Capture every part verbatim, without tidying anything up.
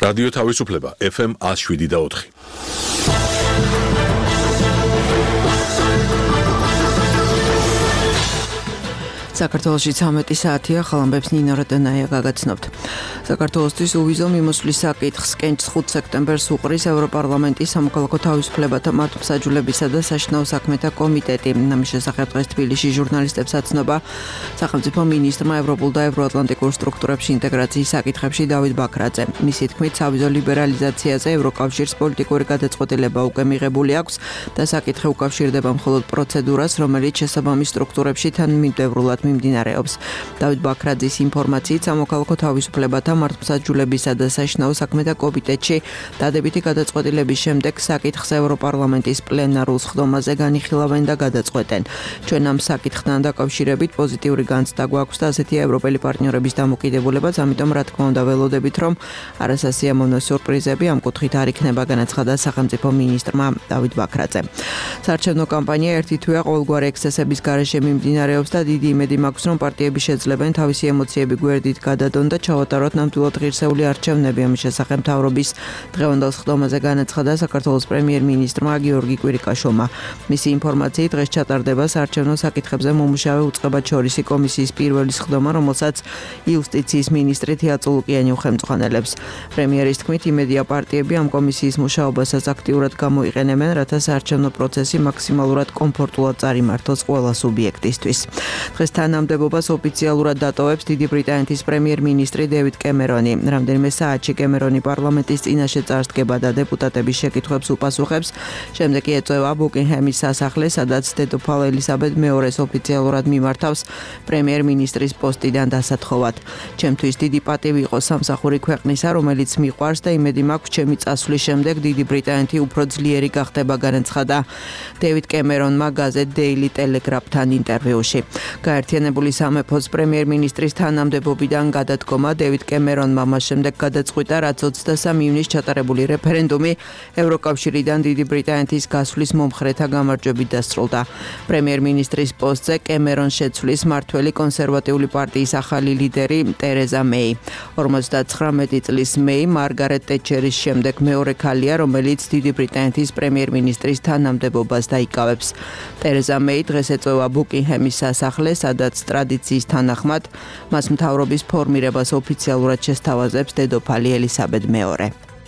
რადიო თავისუფლება ეფ ემ one oh seven და four. საქართველოში ცამეტი საათია, ხალხებს ნინო რატენაია გაგაცნობთ. საქართველოსთვის უვიზო მიმოსვლის საკითხს კენჭს ხუთ სექტემბერს უყრის ევროპარლამენტის სამოქალაქო თავისუფლებათა მართლმსაჯულებისა და საშინაო საქმეთა კომიტეტი. ამის შესახებ დღეს თბილისში ჟურნალისტებს აცნობა სახელმწიფო მინისტრმა ევროპულ და ევროატლანტიკურ სტრუქტურებში ინტეგრაციის საკითხებში დავით ბაქრაძე. მისი თქმით, სავიზო ლიბერალიზაციაზე ევროკავშირს პოლიტიკური გადაწყვეტილება უკვე მიღებული აქვს და საკითხი უკავშირდება მხოლოდ პროცედურას, რომელიც შესაბამის სტრუქტურებში თანმიმდევრულად მიმდინარეობს. დავით ბაქრაძის ინფორმაციით, სამოქალაქო თავისუფლებათა მართლმსაჯულებისა და საშინაო საქმეთა კომიტეტში დადებითი გადაწყვეტილების შემდეგ საკითხს ევროპარლამენტის პლენარულ სხდომაზე განიხილავენ და გადაწყვეტენ. ჩვენ ამ საკითხთან დაკავშირებით პოზიტიური განცდა გვაქვს და ასეთია ევროპელი პარტნიორების დამოკიდებულებაც, ამიტომ რა თქმა უნდა ველოდებით, რომ არასასიამოვნო სიურპრიზები ამ კუთხით არ იქნება, განაცხადა სახელმწიფო მინისტრმა დავით ბაქრაძე. საარჩევნო კამპანია ერთი თვეა ყოველგვარი ექსცესების გარეშე მიმდინარეობს და დიდი იმედი მაქვს, რომ პარტიები შეძლებენ თავისი ემოციები გვერდით გადადონ და ჩავატაროთ ნამდვილად ღირსეული არჩევნები. ამის შესახებ მთავრობის დღევანდელ სხდომაზე განაცხადა საქართველოს პრემიერ-მინისტრმა გიორგი კვირიკაშვილმა. მისი ინფორმაციით, დღეს ჩატარდება საარჩევნო საკითხებზე მომუშავე უწყებაჩორისი კომისიის პირველი სხდომა, რომელსაც იუსტიციის მინისტრი თეა წულუკიანი უხელმძღვანელებს. პრემიერის თქმით, იმედია პარტიები ამ კომისიის მუშაობასაც აქტიურად გამოიყენებენ, რათა საარჩევნო პროცესი მაქსიმალურად კომფორტულად წარიმართოს ყველა სუბიექტისთვის. დღეს თანამდებობას ოფიციალურად დატოვებს დიდი ბრიტანეთის პრემიერ-მინისტრი დევიდ კემერონი. რამდენიმე საათში კემერონი პარლამენტის წინაშე წარსდგება და დეპუტატების შეკითხვებს უპასუხებს. შემდეგ კი ეწევა ბუკინგჰემის სასახლე, სადაც დედოფალ ელისაბედ მეორეს ოფიციალურად მიმართავს პრემიერ-მინისტრის პოსტიდან დასათხოვად. ჩემთვის დიდი პატივი იყო სამსახური ქვეყნისა, რომელიც მიყვარს და იმედი მაქვს, ჩემი წასვლის შემდეგ დიდი ბრიტანეთი უფრო ძლიერი გახდება, განაცხადა დევიდ კემერონმა გაზეთ Daily Telegraph-თან ინტერვიუში. გაერთიანებული სამეფოს პრემიერ-მინისტრის თანამდებობიდან გადადგომა დევიდ კემერონმა მას შემდეგ გადაწყვიტა, რაც ოცდასამი ივნისს ჩატარებული რეფერენდუმი ევროკავშირიდან დიდი ბრიტანეთის გასვლის მომხრეთა გამარჯვებით დასრულდა. პრემიერ-მინისტრის პოსტზე კემერონს შეცვლის მართველი კონსერვატიული პარტიის ახალი ლიდერი ტერეზა მეი. ორმოცდაცხრამეტი წლის მეი მარგარეტ ტეტჩერის შემდეგ მეორე ქალია, რომელიც დიდი ბრიტანეთის პრემიერ-მინისტრის თანამდებობას დაიკავებს. ტერეზა მეი დღეს ეწევა ბუკინგჰემის სასახლეს, სადაც ტრადიციის თანახმად მას მთავრობის ფორმირებას ოფიციალურად შესთავაზებს დედოფალი ელისაბედ მეორე.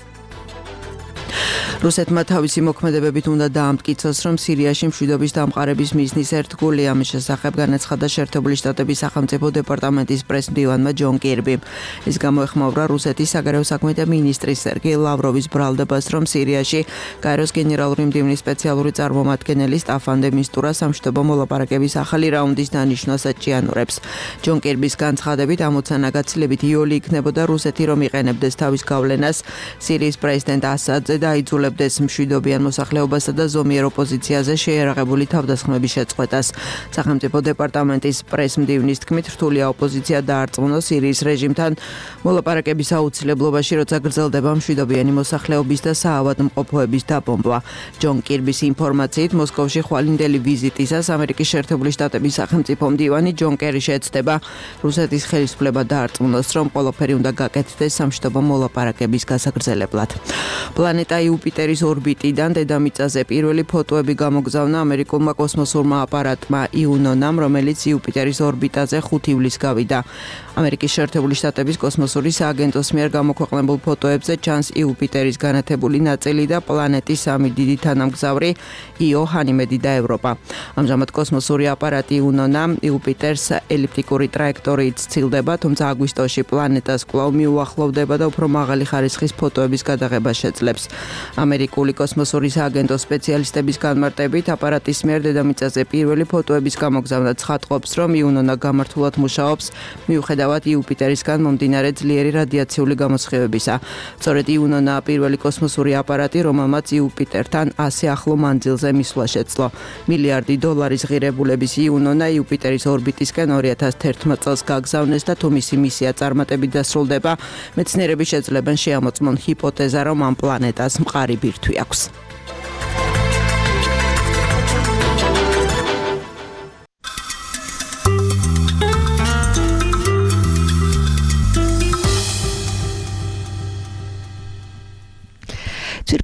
რუსეთმა თავისი მოქმედებებით უნდა დაამტკიცოს, რომ სირიაში მშვიდობის დამყარების მიზნის ერთგული. ამის შესახებ განაცხადა შეერთებული შტატების სახელმწიფო დეპარტამენტის პრესმდივანმა ჯონ კირბიმ. ის გამოეხმაურა რუსეთის საგარეო საქმეთა მინისტრის სერგეი ლავროვის ბრალდებას, რომ სირიაში გაეროს გენერალური მდივნის სპეციალური წარმომადგენელი სტაფან დე მისტურა სამშვიდობო მოლაპარაკების ახალი რაუნდის დანიშვნას აჭიანურებს. ჯონ კირბის განცხადებით, ამოცანა გაცილებით იოლი იქნებოდა რუსეთი, რომ იყენებდეს თავის გავლენას სირიის პრეზიდენტ ასადზე და აიძულებდეს მშვიდობიან მოსახლეობასა და ზომიერ ოპოზიციაზე შეიარაღებული თავდასხმების შეწყვეტას. სახელმწიფო დეპარტამენტის პრესმდივნის თქმით, რთულია ოპოზიცია დაარწმუნოს სირიის რეჟიმთან მოლაპარაკების აუცილებლობაში, როცა გრძელდება მშვიდობიანი მოსახლეობის და საავადმყოფოების დაბომბვა. ჯონ კირბის ინფორმაციით, მოსკოვში ხვალინდელი ვიზიტისას ამერიკის შეერთებული შტატების სახელმწიფო მდივანი ჯონ კერი შეეცდება რუსეთის ხელისუფლება დაარწმუნოს, რომ ყველაფერი უნდა გაკეთდეს სამშვიდობო მოლაპარაკების გასაგრძელებლად. პლანეტა იუპიტერის ორბიტიდან დედამიწაზე პირველი ფოტოები გამოგზავნა ამერიკულმა კოსმოსურმა აპარატმა იუნონამ, რომელიც იუპიტერის ორბიტაზე ხუთი ივლისს გავიდა. ამერიკის შეერთებული შტატების კოსმოსური სააგენტოს მიერ გამოქვეყნებულ ფოტოებზე ჩანს იუპიტერის განათებული ნაწილი და პლანეტის სამი დიდი თანამგზავრი იო, ჰანიმედი და ევროპა. ამჟამად კოსმოსური აპარატი იუნონა იუპიტერს ელიფტიკური ტრაექტორიით სცილდება, თუმცა აგვისტოში პლანეტას კვლავ მიუახლოვდება და უფრო მაღალი ხარისხის ფოტოების გადაღება შეძლებს. ამერიკული კოსმოსური სააგენტოს სპეციალისტების განმარტებით, აპარატის მიერ დედამიწაზე პირველი ფოტოების გამოგზავნა ცხადყოფს, რომ იუნონა გამართულად მუშაობს, მიუხედავად იუპიტერისგან მომდინარე ძლიერი რადიაციული გამოსხივებისა. სწორედ იუნონაა პირველი კოსმოსური აპარატი, რომელმაც იუპიტერთან ასე ახლო მანძილზე მისვლა შეძლო. მილიარდი დოლარის ღირებულების იუნონა იუპიტერის ორბიტისკენ ორი ათას თერთმეტ წელს გაგზავნეს და თუ მისი მისია წარმატებით დასრულდება, მეცნიერები შეძლებენ შეამოწმონ ჰიპოთეზა, რომ ამ პლანეტას მყარი ბირთვი აქვს.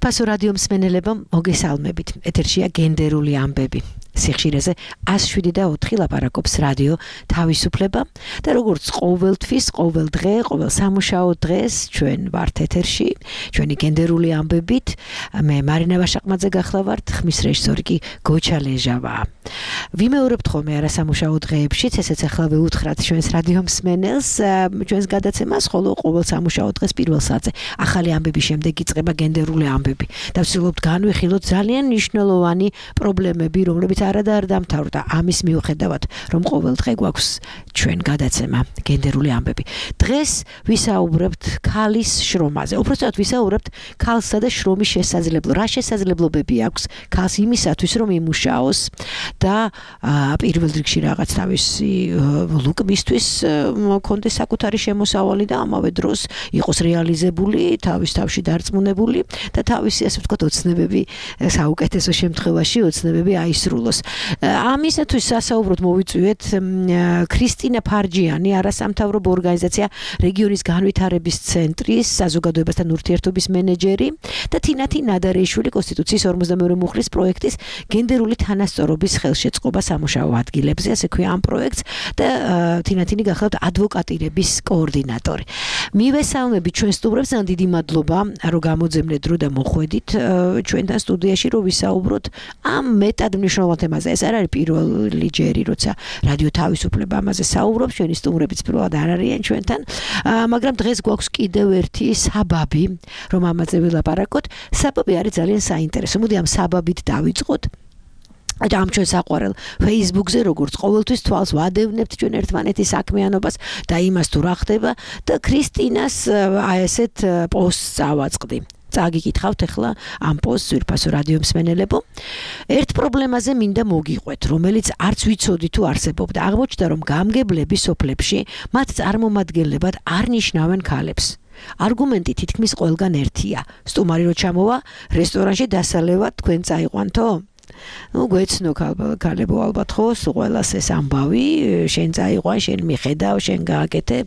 ძვირფასო რადიო მსმენელებო, მოგესალმებით. ეთერშია გენდერული ამბები. სიხშირეზე ას შვიდი და ოთხი ლაპარაკობს რადიო თავისუფლება და როგორც ყოველთვის, ყოველ დღე, ყოველ სამუშაო დღეს ჩვენ ვართ ეთერში, ჩვენი გენდერული ამბებით. მე მარინა ვაშაყმაძე გახლავართ, ხმის რეჟისორი კი გოჩა ლეჟავაა. ვიმეორებთ ხოლმე არასამუშაო დღეებშიც, ესეც ახლა ვეუთხრათ ჩვენს რადიო მსმენელს, ჩვენს გადაცემას, ხოლო ყოველ სამუშაო დღეს პირველ საათზე ახალი ამბების შემდეგ იწყება გენდერული ამბები. და ვცდილობთ განვიხილოთ ძალიან მნიშვნელოვანი პრობლემები, რომლებიც არადა არ დამთავრდა ამის მიუხედავად, რომ ყოველ დღე გვაქვს ჩვენ გადაცემა გენდერული ამბები. დღეს ვისაუბრებთ ქალის შრომაზე. უпростоად ვისაუბრებთ ქალსა და შრომის შესაძლებლობაზე. რა შესაძლებლობები აქვს ქალს იმისათვის, რომ იმუშაოს და პირველ რიგში რაღაც თავისი ლუკმისთვის მქონდეს საკუთარი შემოსავალი და ამავე დროს იყოს რეალიზებული, თავის თავში დარწმუნებული და თავისი ასე ვთქვათ ოცნებები საუკეთესო შემთხვევაში ოცნებები აისრულოს. ამისათვის სასაუბროდ მოვიწვიეთ ქრისტინა ფარჯიანი, არასამთავრობო ორგანიზაცია რეგიონის განვითარების ცენტრის საზოგადოებასთან ურთიერთობის მენეჯერი და თინათი ნადარეიშვილი კონსტიტუციის ორმოცდამეორე მუხლის პროექტის გენდერული თანასწორობის ხელშეწყობა სამუშაო ადგილებზე, ასე ქვია ამ პროექტს და თინათინი გახლავთ ადვოკატირების კოორდინატორი. მივესალმებით ჩვენ სტუმრებს, ძალიან დიდი მადლობა, რომ გამოძებნეთ დრო და მოხვედით ჩვენთან სტუდიაში, რომ ვისაუბროთ ამ მეტად მნიშვნელოვან თემაზე. ეს არ არის პირველი ჯერი, როცა რადიო თავისუფლება ამაზე საუბრობს, ჩვენი სტუმრებიც პირველად არ არიან ჩვენთან, მაგრამ დღეს გვაქვს კიდევ ერთი საბაბი, რომ ამაზე ვილაპარაკოთ. საბაბი არის ძალიან საინტერესო. მოდი ამ საბაბით დავიწყოთ. და ამ ჩვენ საყვარელ Facebook-ზე როგორც ყოველთვის თვალს ვადევნებთ ჩვენ ერთმანეთის საქმიანობას და იმას თუ რა ხდება და ქრისტინას აი ესეთ პოსტს ავაწყდი. წაგიკითხავთ ახლა ამ პოსტს ძვირფასო რადიო მსმენელებო. ერთ პრობლემაზე მინდა მოგიყვეთ, რომელიც არც ვიცოდი თუ არსებობდა. აღმოჩნდა, რომ გამგებლები სოფლებში მათ წარმომადგენლებად არ ნიშნავენ ქალებს. არგუმენტი თითქმის ყველგან ერთია. სტუმარი რო ჩამოვა რესტორანში დასალევად თქვენ წაიყვანთო? ну გვეცნო ქალებო ალბათ ხო ყველას ეს ამბავი შენ წაიყვან შენ მიხედავ შენ გააკეთებ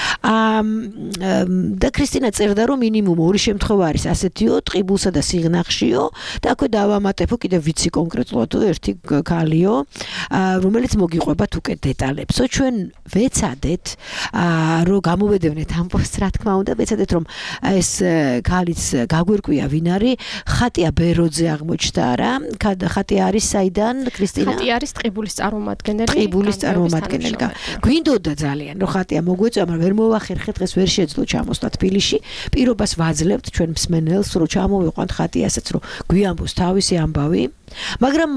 და ქრისტინა წერდა რომ მინიმუმ ორი შემთხვევა არის ასეთიო ტყიბულსა და სიღნაღშიო და აქვე დავამატებო კიდევ ვიცი კონკრეტულად ერთი ქალიო რომელიც მოგიყვებათ უკვე დეტალებსო ჩვენ ვეცადეთ რომ გამოვედევნეთ ამ პოსტს რა თქმა უნდა ვეცადეთ რომ ეს ქალიც გაგვერკვია ვინ არის ხატია ბეროძე აღმოჩნდა რა ხატი არის საიდან ქრისტინა? ხატი არის ტყიბულის წარმომადგენელი. ტყიბულის წარმომადგენელი. გვინდოდა ძალიან რომ ხატია მოგვეწვა, მაგრამ ვერ მოვახერხეთ, დღეს ვერ შეძლო ჩამოსვლა თბილისში. პირობას ვაძლევთ ჩვენ მსმენელს, რომ ჩამოვიყვანთ ხატი ასეც, რომ გვიამბოს თავისი ამბავი. მაგრამ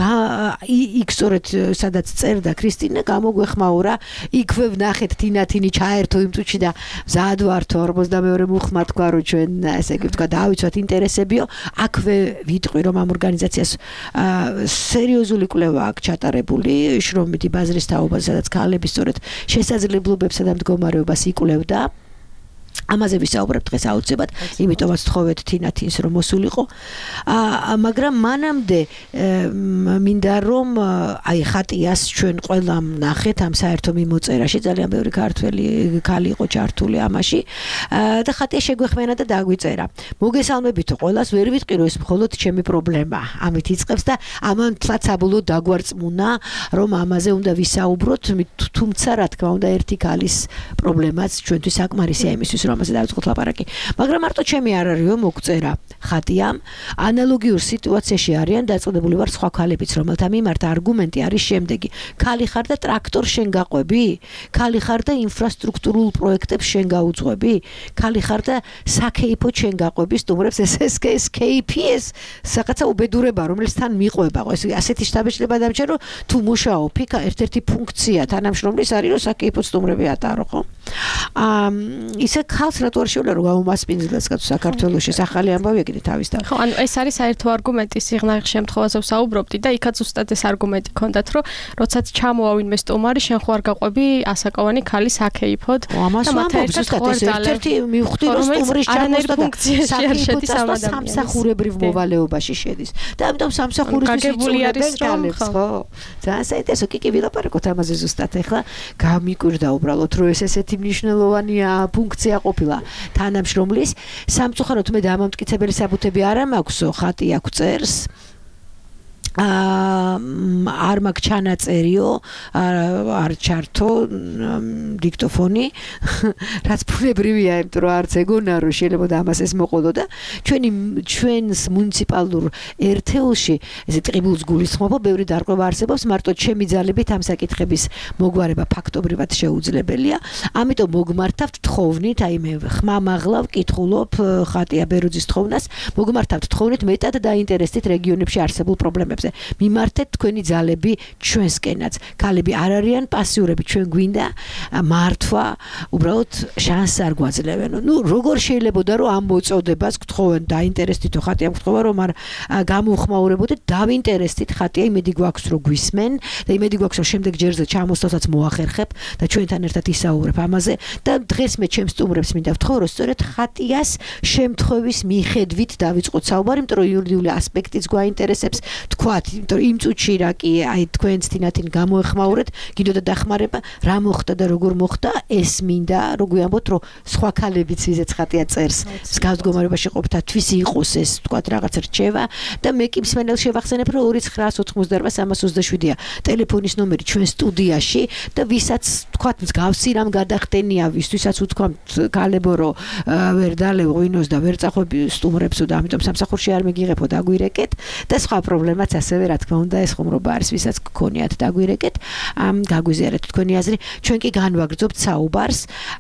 იქ სწორედ სადაც წერდა ქრისტინა გამოგვეხმაურა, იქვე ვნახეთ თინათინი ჩაერთო იმ წუთში და მზად ვართო ორმოცდამეორე მუხლმა თქვა რომ ჩვენ ესე იგი ვთქვა დავიცვათ ინტერესებიო. აქვე ვიტყვი რომ ამ ორგანიზაციას სერიოზული კვლევა აქვს ჩატარებული შრომითი ბაზრის თაობაზე, სადაც ქალები სწორედ შესაძლებლობებსა და მდგომარეობას იკვლევდა. ამაზე ვისაუბრებთ დღეს აუცილებლად, იმიტომაც თხოვეთ თინათინს რომ მოსულიყო. მაგრამ მანამდე მინდა რომ აი ხატიას ჩვენ ყველამ ნახეთ ამ საერთო მიმოწერაში, ძალიან ბევრი ქართველი ქალი იყო ჩართული ამაში და ხატია შეგვეხმენა და დაგვიწერა. მოგესალმებითო ყველას, ვერ ვიტყვი რომ ეს მხოლოდ ჩემი პრობლემა ამით იწყებს და ამან თლაც საბოლოოდ დაგვარწმუნა რომ ამაზე უნდა ვისაუბროთ, თუმცა რა თქმა უნდა ერთი ქალის პრობლემაც ჩვენთვის საკმარისია იმისთვის რომ ამაზე დავიწყოთ ლაპარაკი. მაგრამ მარტო ჩემი არ არისო მოგწერა ხატიამ. ანალოგიურ სიტუაციაში არიან დაწყებული ვარ სხვა ქალებიც, რომელთა მიმართ არგუმენტი არის შემდეგი. ქალი ხარ და ტრაქტორ შენ გაყვები? ქალი ხარ და ინფრასტრუქტურულ პროექტებს შენ გაუძღვები? ქალი ხარ და საქეიფო შენ გაყვები სტუმრებს ეს ეს ეს კეი პი ეს საკაცა უბედურება რომელიც თან მიყვება. ეს ასეთი შთაბეჭდილება დამჭერ რომ თუ მუშაობ იქ ერთ-ერთი ფუნქცია თანამშრომლის არის რომ საქეიფო სტუმრები ატარო ხო? აა ისე ქალს რატო არ შეუძლია რომ გამომასპინძლდეს კაცო საქართველოში ახალი ამბავია კიდე თავის და ხო ანუ ეს არის საერთო არგუმენტი სიღნაღის შემთხვევაზე ვსაუბრობდი და იქაც უბრალოდ ეს არგუმენტი ქონდათ რომ როდესაც ჩამოვა ვინმე სტუმარი შენ ხო არ გაყვები ასაკოვანი ქალის აქეიფოდ და მათ ერთ-ერთი მივხვდი რომ სტუმრის ჩამოსვლა და საქეიფოდ სამსახურებრივ მოვალეობაში შედის და ამიტომ სამსახურისთვის იწურებენ ქალებს ხო ძალიან საინტერესო კი კი ვილაპარაკოთ ამაზე ზუსტად ახლა გამიკვირდა უბრალოდ რომ ეს ესეთი მნიშვნელოვანია ფუნქცია ყოფილა თანამშრომლის სამწუხაროდ მე დამამტკიცებელი საბუთები არ მაქვსო ხატი აქ წერს არ მაქვს ჩანაწერიო არ ჩართო დიქტოფონი რაც ფუნებრივია იმიტომ რომ არც ეგონა რომ შეიძლება ამას ეს მოყოლო და ჩვენი ჩვენს მუნიციპალურ ერთეულში ესე ტყიბულს გულისხმობა ბევრი დარღვევა არსებობს მარტო ჩემი ძალებით ამ საკითხების მოგვარება ფაქტობრივად შეუძლებელია ამიტომ მოგმართავთ თხოვნით აი მე ხმამაღლავ კითხულობ ხატია ბერუძის თხოვნას მოგმართავთ თხოვნით მეტად დაინტერესდით რეგიონებში არსებულ პრობლემებს მიმართეთ თქვენი ძალები ჩვენსკენაც. ქალები არ არიან პასიურები, ჩვენ გვინდა მართვა, უბრალოდ შანსს არ გვაძლევენ. ნუ როგორ შეიძლებოდა რომ ამ მოწოდებას გთხოვენ დაინტერესდითო ხატი ამ გთხოვა რომ არ გამოხმაურებოდეთ, დავინტერესდით ხატია, იმედი გვაქვს რომ გვისმენ და იმედი გვაქვს რომ შემდეგ ჯერზე ჩამოსვლასაც მოახერხებ და ჩვენთან ერთად ისაუბრებ ამაზე და დღეს მე ჩემს სტუმრებს მინდა ვთხოვო რომ სწორედ ხატიას შემთხვევის მიხედვით დავიწყოთ საუბარი, იმიტომ რომ იურიდიული ასპექტიც გვაინტერესებს, თქვა იმიტომ იმ წუთში რა კი აი თქვენც თინათინ გამოეხმაურეთ გინდოდა დახმარება რა მოხდა და როგორ მოხდა ეს მინდა რომ გვიამბოთ რომ სხვა ქალებიც ვიზეც ხატია წერს მსგავს მდგომარეობაში ყოფთათვის იყოს ეს თქვა რაღაც რჩევა და მე კი მსმენელს შევახსენებ რომ ორი ცხრა ოცდაოთხმოცდაოთხ სამას ოცდაშვიდია ტელეფონის ნომერი ჩვენ სტუდიაში და ვისაც თქვა მსგავსი რამ გადახდენია ვისთვისაც უთქვამთ ქალებო რომ ვერ დალევ ღვინოს და ვერ წახვები სტუმრებსო და ამიტომ სამსახურში არ მეგიღებო დაგვირეკეთ და სხვა პრობლემაც ასევე რა თქმა უნდა ეს ხუმრობა არის ვისაც გქონიათ დაგვირეკეთ ამ გაგვიზიარეთ თქვენი აზრი ჩვენ კი განვაგრძობთ საუბარს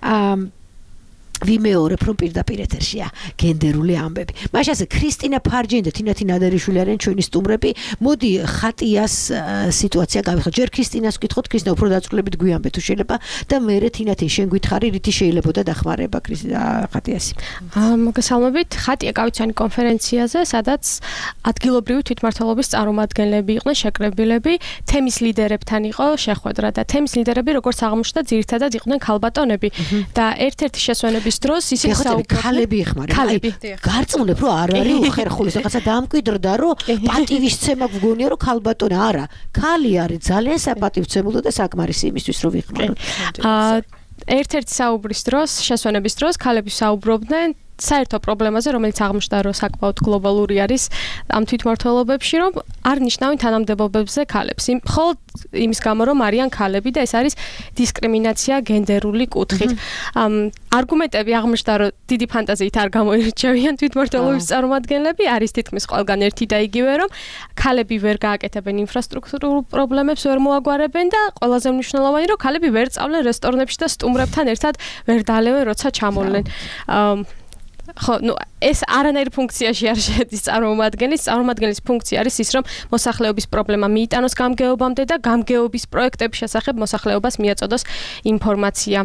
ვიმეორებ რომ პირდაპირ ეთერშია გენდერული ამბები. მაშასე ქრისტინა ფარჯენი და თინათინ ადარიშვილი არიან ჩვენი სტუმრები. მოდი ხატიას სიტუაცია გავიხსენოთ. ჯერ ქრისტინას ვკითხოთ, ქრისტინა უფრო დაწვრილებით გვიამბე თუ შეიძლება და მერე თინათინ შენ გითხარი რითი შეიძლებოდა დახმარება ხატიასი. მოგესალმებით. ხატია გავიცანი კონფერენციაზე, სადაც ადგილობრივი თვითმმართველობის წარმომადგენლები იყვნენ შეკრებილები, თემის ლიდერებთან იყო შეხვედრა და თემის ლიდერები როგორც აღმოჩნდა ძირითადად იყვნენ ქალბატონები და ერთ-ერთი შესვენების დროს ისინი საუბრობდნენ ქალები იხმარება. გარწმუნებ რომ არ არის უხერხული, რაღაცა დამკვიდრდა რომ პატივისცემა გვგონია რომ ქალბატონი არა, ქალი არის ძალიან საპატივცემულო და საკმარისი იმისთვის რომ ვიხმარო. ერთ-ერთი საუბრის დროს, შესვენების დროს ქალები საუბრობდნენ საერთო პრობლემაზე, რომელიც აღმოჩნდა რომ საკმაოდ გლობალური არის ამ თვითმმართველობებში, რომ არ ნიშნავენ თანამდებობებზე ქალებს. მხოლოდ იმის გამო რომ არიან ქალები და ეს არის დისკრიმინაცია გენდერული კუთხით. არგუმენტები აღმოჩნდა რომ დიდი ფანტაზიით არ გამოირჩევიან თვითმმართველობის წარმომადგენლები, არის თითქმის ყველგან ერთი და იგივე რომ ქალები ვერ გააკეთებენ ინფრასტრუქტურულ პრობლემებს, ვერ მოაგვარებენ და ყველაზე მნიშვნელოვანი რომ ქალები ვერ სწავლენ რესტორნებში და სტუმრებთან ერთად ვერ დალევენ როცა ჩამოვლენ. ხო, ნუ ეს არანაირ ფუნქციაში არ შედის წარმომადგენლის, წარმომადგენლის ფუნქცია არის ის, რომ მოსახლეობის პრობლემა მიიტანოს გამგეობამდე და გამგეობის პროექტების შესახებ მოსახლეობას მიაწოდოს ინფორმაცია.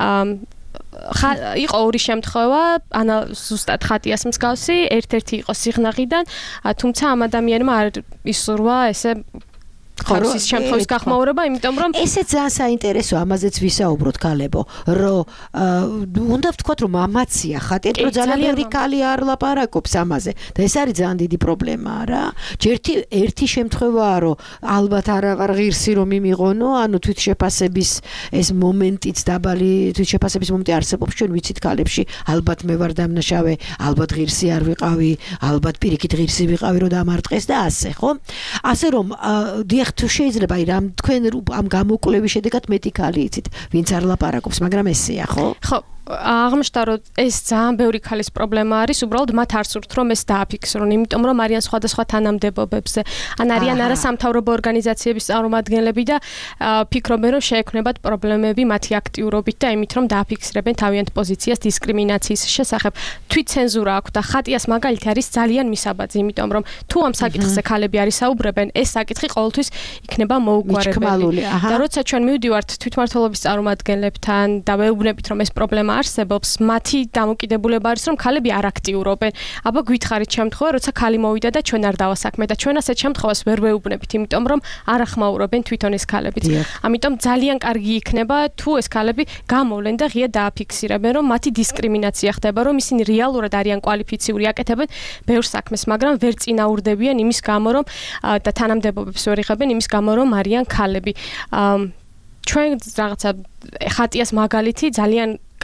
იყო ორი შემთხვევა, ანა ზუსტად ხატიას მსგავსი, ერთ-ერთი იყო სიღნაღიდან, თუმცა ამ ადამიანმა არ ისურვა ესე ხარისის შემთხვევის გახმაურება, იმიტომ რომ ესე ძალიან საინტერესო ამაზეც ვისაუბროთ ქალებო, რომ უნდა ვთქვათ რომ ამაცია ხატი, რომ ძალიან ბევრი ქალი არ ლაპარაკობს ამაზე და ეს არის ძალიან დიდი პრობლემა რა. ჯერთი ერთი შემთხვევაა რომ ალბათ არავარ ღირსი რომ იმიღონო, ანუ თვითშეფასების ეს მომენტიც დაბალი თვითშეფასების მომენტი არსებობს ჩვენ ვიცით ქალებში, ალბათ მე ვარ დამნაშავე, ალბათ ღირსი არ ვიყავი, ალბათ პირიქით ღირსი ვიყავი რომ დამარტყეს და ასე, ხო? ასე რომ თუ შეიძლება აი რამ თქვენ ამ გამოკვლევის შედეგად მეტი ქალი იცით, ვინც არ ლაპარაკობს, მაგრამ ესეა, ხო? ხო. აღმოჩნდა რომ ეს ძალიან ბევრი ქალის პრობლემა არის, უბრალოდ მათ არ სურთ რომ ეს დააფიქსრონ, იმიტომ რომ არიან სხვადასხვა თანამდებობებზე. ან არიან არასამთავრობო ორგანიზაციების წარმომადგენლები და ფიქრობენ რომ შეექმნებათ პრობლემები მათი აქტიურობით და იმით რომ დააფიქსრებენ თავიანთ პოზიციას დისკრიმინაციის შესახებ. თვითცენზურა აქვს და ხატიას მაგალითი არის ძალიან მისაბაძი, იმიტომ რომ თუ ამ საკითხზე ქალები არის საუბრებენ, ეს საკითხი ყოველთვის იქნება მოუგვარებელი. და როცა ჩვენ მივდივართ თვითმმართველობის წარმომადგენლებთან და ვეუბნებით რომ ეს პრობლემა არსებობს, მათი დამოკიდებულება არის რომ ქალები არ აქტიურობენ. აბა გითხარით შემთხვევა, როცა ქალი მოვიდა და ჩვენ არ დავასაქმე და ჩვენ ასეთ შემთხვევას ვერ ვეუბნებით, იმიტომ რომ არ ახმაურობენ თვითონ ეს ქალებიც. ამიტომ ძალიან კარგი იქნება თუ ეს ქალები გამოვლენ და ღია დააფიქსირებენ, რომ მათი დისკრიმინაცია ხდება, რომ ისინი რეალურად არიან კვალიფიციური, აკეთებენ ბევრ საქმეს, მაგრამ ვერ წინაურდებიან იმის გამო, რომ და თანამდებობებს ვერ იღებენ იმის გამო, რომ არიან ქალები. ჩვენ რაღაცა ხატიას მაგალითი ძალიან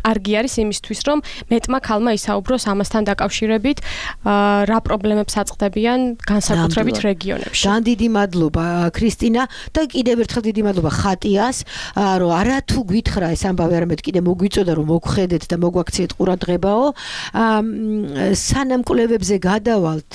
კარგი არის იმისთვის, რომ მეტმა ქალმა ისაუბროს ამასთან დაკავშირებით, რა პრობლემებს აწყდებიან განსაკუთრებით რეგიონებში. ძალიან დიდი მადლობა ქრისტინა და კიდევ ერთხელ დიდი მადლობა ხატიას, რომ არა თუ გითხრა ეს ამბავი, არამედ კიდე მოგვიწოდა რომ მოგხედეთ და მოგვაქციეთ ყურადღებაო. სანამ კვლევებზე გადავალთ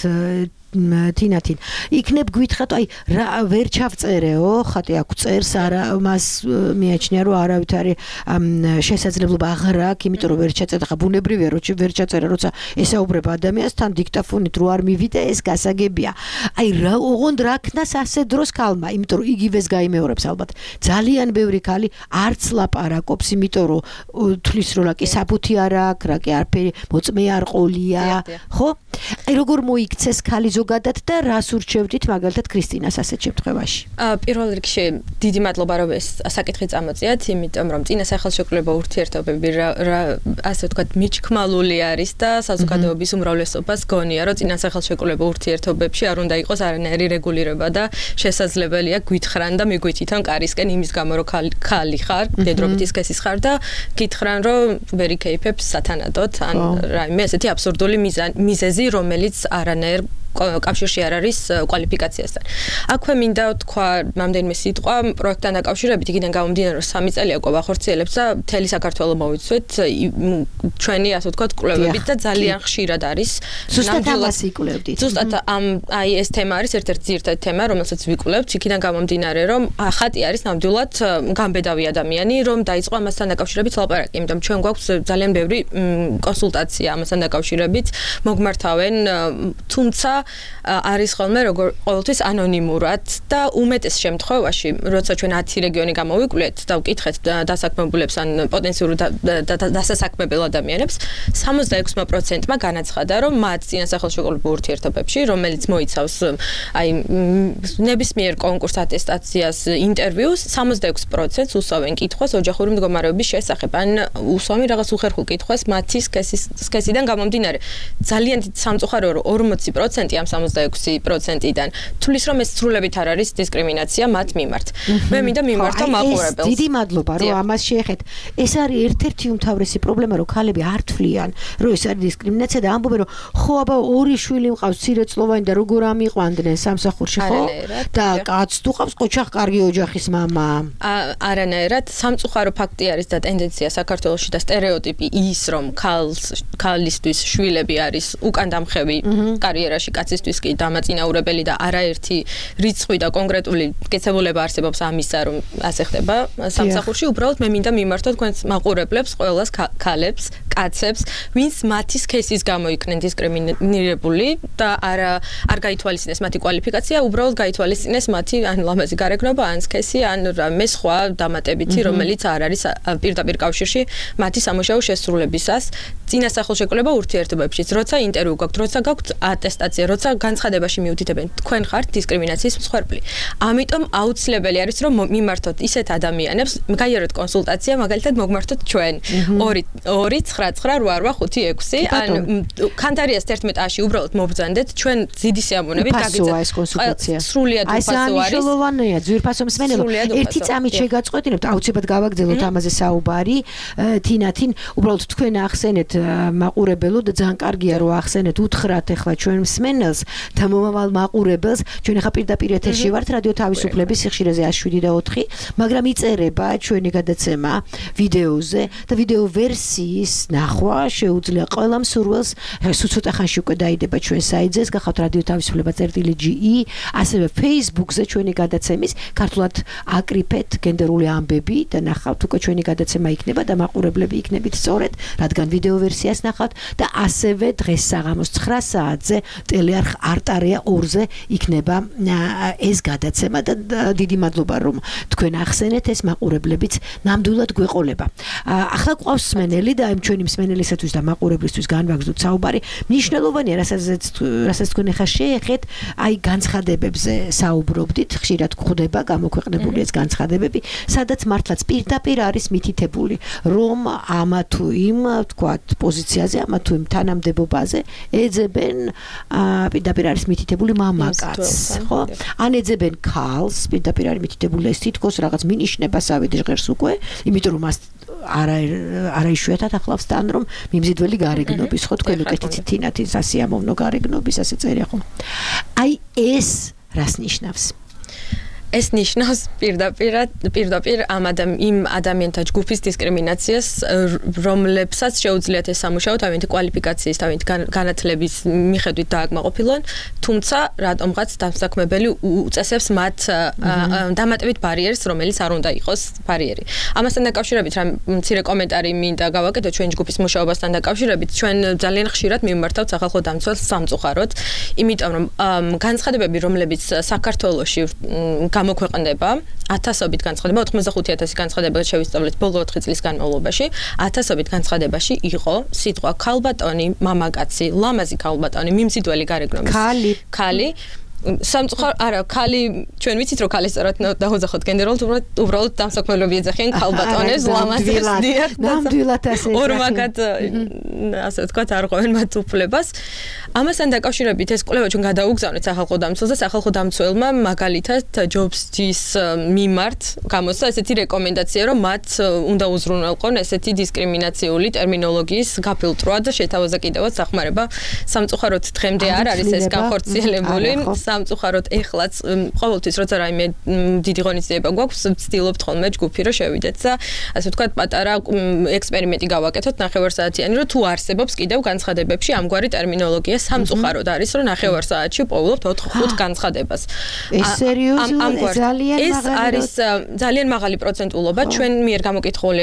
თინათინ იქნებ გვითხრათ აი რა ვერ ჩავწერეო ხატი აქ წერს არა მას მიაჩნია რომ არავით არის შესაძლებლობა აღარ აქვს იმიტომ რომ ვერ ჩაწერდა ხა ბუნებრივია რომ ვერ ჩაწერა როცა ესაუბრება ადამიანს თან დიქტაფონით რო არ მივიდე ეს გასაგებია აი რა ოღონდ რა ქნას ასე დროს ქალმა იმიტომ რომ იგივეს გაიმეორებს ალბათ ძალიან ბევრი ქალი არც ლაპარაკობს იმიტომ რომ თulis რომ კი საბუთი არ აქვს რა კი არაფერი მოწმე არ ყოლია ხო აი როგორ მოიქცეს ქალი ზოგადად და რას ურჩევდით მაგალითად ქრისტინას ასეთ შემთხვევაში? აა პირველ რიგში დიდი მადლობა რომ ეს საკითხი წამოწიათ, იმიტომ რომ წინა სახელმშეკრულება ურთიერთობები რა ასე ვთქვათ მიჩქმალული არის და საზოგადოების უმრავლესობას გონია რომ წინა სახელმშეკრულება ურთიერთობებში არ უნდა იყოს არანაირი რეგულირება და შესაძლებელია გვითხრან და მიგვითითონ კარისკენ იმის გამო რომ ქალი ხარ, დედრობითის სქესის ხარ და გითხრან რომ ვერ იქეიფებს სათანადოდ ან რაიმე ესეთი აბსურდული მიზეზი რომელიც არანაირ კავშირში არ არის კვალიფიკაციასთან. აქვე მინდა თქვა რამდენიმე სიტყვა პროექტთან დაკავშირებით, იქიდან გამომდინარე რომ სამი წელია უკვე ვახორციელებთ და მთელი საქართველო მოვიცვეთ ჩვენი ასე ვთქვათ კვლევებით და ძალიან ხშირად არის ზუსტად ამას იკვლევდით. ზუსტად ამ აი ეს თემა არის ერთ-ერთი ძირითადი თემა, რომელსაც ვიკვლევთ, იქიდან გამომდინარე რომ ხატი არის ნამდვილად გამბედავი ადამიანი, რომ დაიწყო ამასთან დაკავშირებით ლაპარაკი, იმიტომ ჩვენ გვაქვს ძალიან ბევრი კონსულტაცია ამასთან დაკავშირებით, მოგმართავენ, თუმცა არის ხოლმე როგორ ყოველთვის ანონიმურად და უმეტეს შემთხვევაში, როცა ჩვენ ათი რეგიონი გამოვიკვლიეთ და ვკითხეთ დასაქმებულებს ან პოტენციურ დასასაქმებელ ადამიანებს, სამოცდაექვსი პროცენტმა განაცხადა, რომ მათ წინა სახელმშეკრულებრივ ურთიერთობებში, რომელიც მოიცავს აი ნებისმიერ კონკურს ატესტაციას, ინტერვიუს, სამოცდაექვსი პროცენტს უსვამენ კითხვას ოჯახური მდგომარეობის შესახებ, ან უსვამენ რაღაც უხერხულ კითხვას მათი სქესიდან გამომდინარე. ძალიან დიდ სამწუხაროა რომ ორმოცი პროცენტი ამ სამოცდაექვსი პროცენტიდან თulis რომ ეს სრულებით არ არის დისკრიმინაცია მათ მიმართ. მე მინდა მიმართო მაყურებელს. დიდი მადლობა რომ ამას შეეხეთ. ეს არის ერთ-ერთი უმთავრესი პრობლემა რომ ქალები არ თვლიან რომ ეს არის დისკრიმინაცია და ამბობენ რომ ხო აბა ორი შვილი მყავს ცირეწლოვანი და როგორ ამიყვანდნენ სამსახურში ხო? და კაც თუ ყავს ყოჩახ კარგი ოჯახის მამა. არანაირად სამწუხარო ფაქტი არის და ტენდენცია საქართველოში და სტერეოტიპი ის რომ ქალს ქალისთვის შვილები არის უკან დამხევი კარიერაში კაცისთვის კი დამაწინაურებელი და არაერთი რიცხვი და კონკრეტული კეთებულება არსებობს ამისა რომ ასე ხდება სამსახურში უბრალოდ მე მინდა მიმართო თქვენს მაყურებლებს ყველას ქალებს კაცებს ვინც მათი სქესის გამო იქნენ დისკრიმინირებული და არ არ გაითვალისწინეს მათი კვალიფიკაცია უბრალოდ გაითვალისწინეს მათი ან ლამაზი გარეგნობა ან სქესი ან რამე სხვა დამატებითი რომელიც არ არის პირდაპირ კავშირში მათი სამუშაო შესრულებისას წინა სახელმშეკრულება ურთიერთობებშიც როცა ინტერვიუ გაქვთ როცა გაქვთ ატესტაცია როცა განცხადებაში მიუთითებენ თქვენ ხართ დისკრიმინაციის მსხვერპლი. ამიტომ აუცილებელი არის რომ მიმართოთ ისეთ ადამიანებს, გაიაროთ კონსულტაცია, მაგალითად მოგმართოთ ჩვენ ორი ორი ცხრა ცხრა რვა ხუთი ექვსი ან კანტარიას თერთმეტ-ში უბრალოდ მობრძანდეთ ჩვენ ძიდი სიამოვნებით გაგიწევთ ეს კონსულტაცია. სრულიად უფასო არის. აი სამშობლოვანია ძვირფასო მსმენელო. ერთი წამით შეგაწყვეტინებთ, აუცილებლად გავაგრძელოთ ამაზე საუბარი. თინათინ უბრალოდ თქვენ ახსენეთ მაყურებელო და ძალიან კარგია რომ ახსენეთ უთხრათ ახლა ჩვენ მსმენელს და მომავალ მაყურებელს ჩვენ ახლა პირდაპირ ეთერში ვართ რადიო თავისუფლების სიხშირეზე ას შვიდი და ოთხი მაგრამ იწერება ჩვენი გადაცემა ვიდეოზე და ვიდეო ვერსიის ნახვა შეუძლია ყველა მსურველს სულ ცოტა ხანში უკვე დაიდება ჩვენ საიტზე გახავთ რადიო თავისუფლება წერტილი ჯი ი ასევე Facebook-ზე ჩვენი გადაცემის ქართულად აკრიფეთ გენდერული ამბები და ნახავთ უკვე ჩვენი გადაცემა იქნება და მაყურებლები იქნებით სწორედ რადგან ვიდეო ვერსიას ნახავთ და ასევე დღეს საღამოს ცხრა საათზე ტელეარხ არტარია ორზე იქნება ეს გადაცემა და დიდი მადლობა რომ თქვენ ახსენეთ ეს მაყურებლებიც ნამდვილად გვეყოლება. ახლა ყავს მსმენელი და ამ ჩვენი მსმენელისათვის და მაყურებლისთვის განვაგრძოთ საუბარი. მნიშვნელოვანია რასაც რასაც თქვენ ახლა შეეხეთ აი განცხადებებზე საუბრობდით ხშირად გვხვდება გამოქვეყნებული ეს განცხადებები სადაც მართლაც პირდაპირ არის მითითებული რომ ამა თუ იმ თქვათ პოზიციაზე ამა თუ იმ თანამდებობაზე ეძებენ პირდაპირ არის მითითებული მამაკაცს, ხო? ან ეძებენ ქალს, პირდაპირ არის მითითებული ეს თითქოს რაღაც მინიშნება სავედი ჟღერს უკვე, იმიტომ რომ მას არა არა იშვიათად ახლავს თან რომ მიმზიდველი გარეგნობის, ხო თქვენ უკეთეთ თინათი სასიამოვნო გარეგნობის ასე წერია ხო? აი ეს რას ნიშნავს? ეს ნიშნავს პირდაპირ პირდაპირ ამ ადამ იმ ადამიანთა ჯგუფის დისკრიმინაციას, რომლებსაც შეუძლიათ ეს სამუშაო თავიანთი კვალიფიკაციის, თავიანთი განათლების მიხედვით დააკმაყოფილონ, თუმცა რატომღაც დასაქმებელი უწესებს მათ დამატებით ბარიერს, რომელიც არ უნდა იყოს ბარიერი. ამასთან დაკავშირებით რა მცირე კომენტარი მინდა გავაკეთო ჩვენ ჯგუფის მუშაობასთან დაკავშირებით, ჩვენ ძალიან ხშირად მიმართავთ სახალხო დამცველს სამწუხაროდ, იმიტომ რომ განცხადებები, რომლებიც საქართველოში გამოქვეყნდება ათასობით განცხადება, ოცდახუთი ათასი განცხადება შევისწავლეთ ბოლო ოთხი წლის განმავლობაში, ათასობით განცხადებაში იყო სიტყვა ქალბატონი, მამაკაცი, ლამაზი ქალბატონი, მიმზიდველი გარეგნობის ქალი, ქალი სამწუხარ არა ქალი ჩვენ ვიცით რომ ქალი სწორად დაუძახოთ გენდერულად უბრალოდ დამსაქმებლობი ეძახიან ქალბატონებს ლამაზებს დიახ ნამდვილად ასე ორმაგად ასე ვთქვათ არ ყვევენ მათ უფლებას ამასთან დაკავშირებით ეს კვლევა ჩვენ გადაუგზავნეთ სახალხო დამცველს და სახალხო დამცველმა მაგალითად ჯობსჯის მიმართ გამოსცა ესეთი რეკომენდაცია რომ მათ უნდა უზრუნველყონ ესეთი დისკრიმინაციული ტერმინოლოგიის გაფილტრვა და შეთავაზა კიდევაც სახმარება სამწუხაროდ დღემდე არ არის ეს განხორციელებული სამწუხაროდ ეხლაც ყოველთვის როცა რაიმე დიდი ღონისძიება გვაქვს ვცდილობთ ხოლმე ჯგუფი რომ შევიდეთ და ასე ვთქვათ პატარა ექსპერიმენტი გავაკეთოთ ნახევარსაათიანი რომ თუ არსებობს კიდევ განცხადებებში ამგვარი ტერმინოლოგია სამწუხაროდ არის რომ ნახევარსაათში პოულობთ ოთხ-ხუთ განცხადებას ეს სერიოზული ძალიან ეს არის ძალიან მაღალი პროცენტულობა ჩვენ მიერ გამოკითხული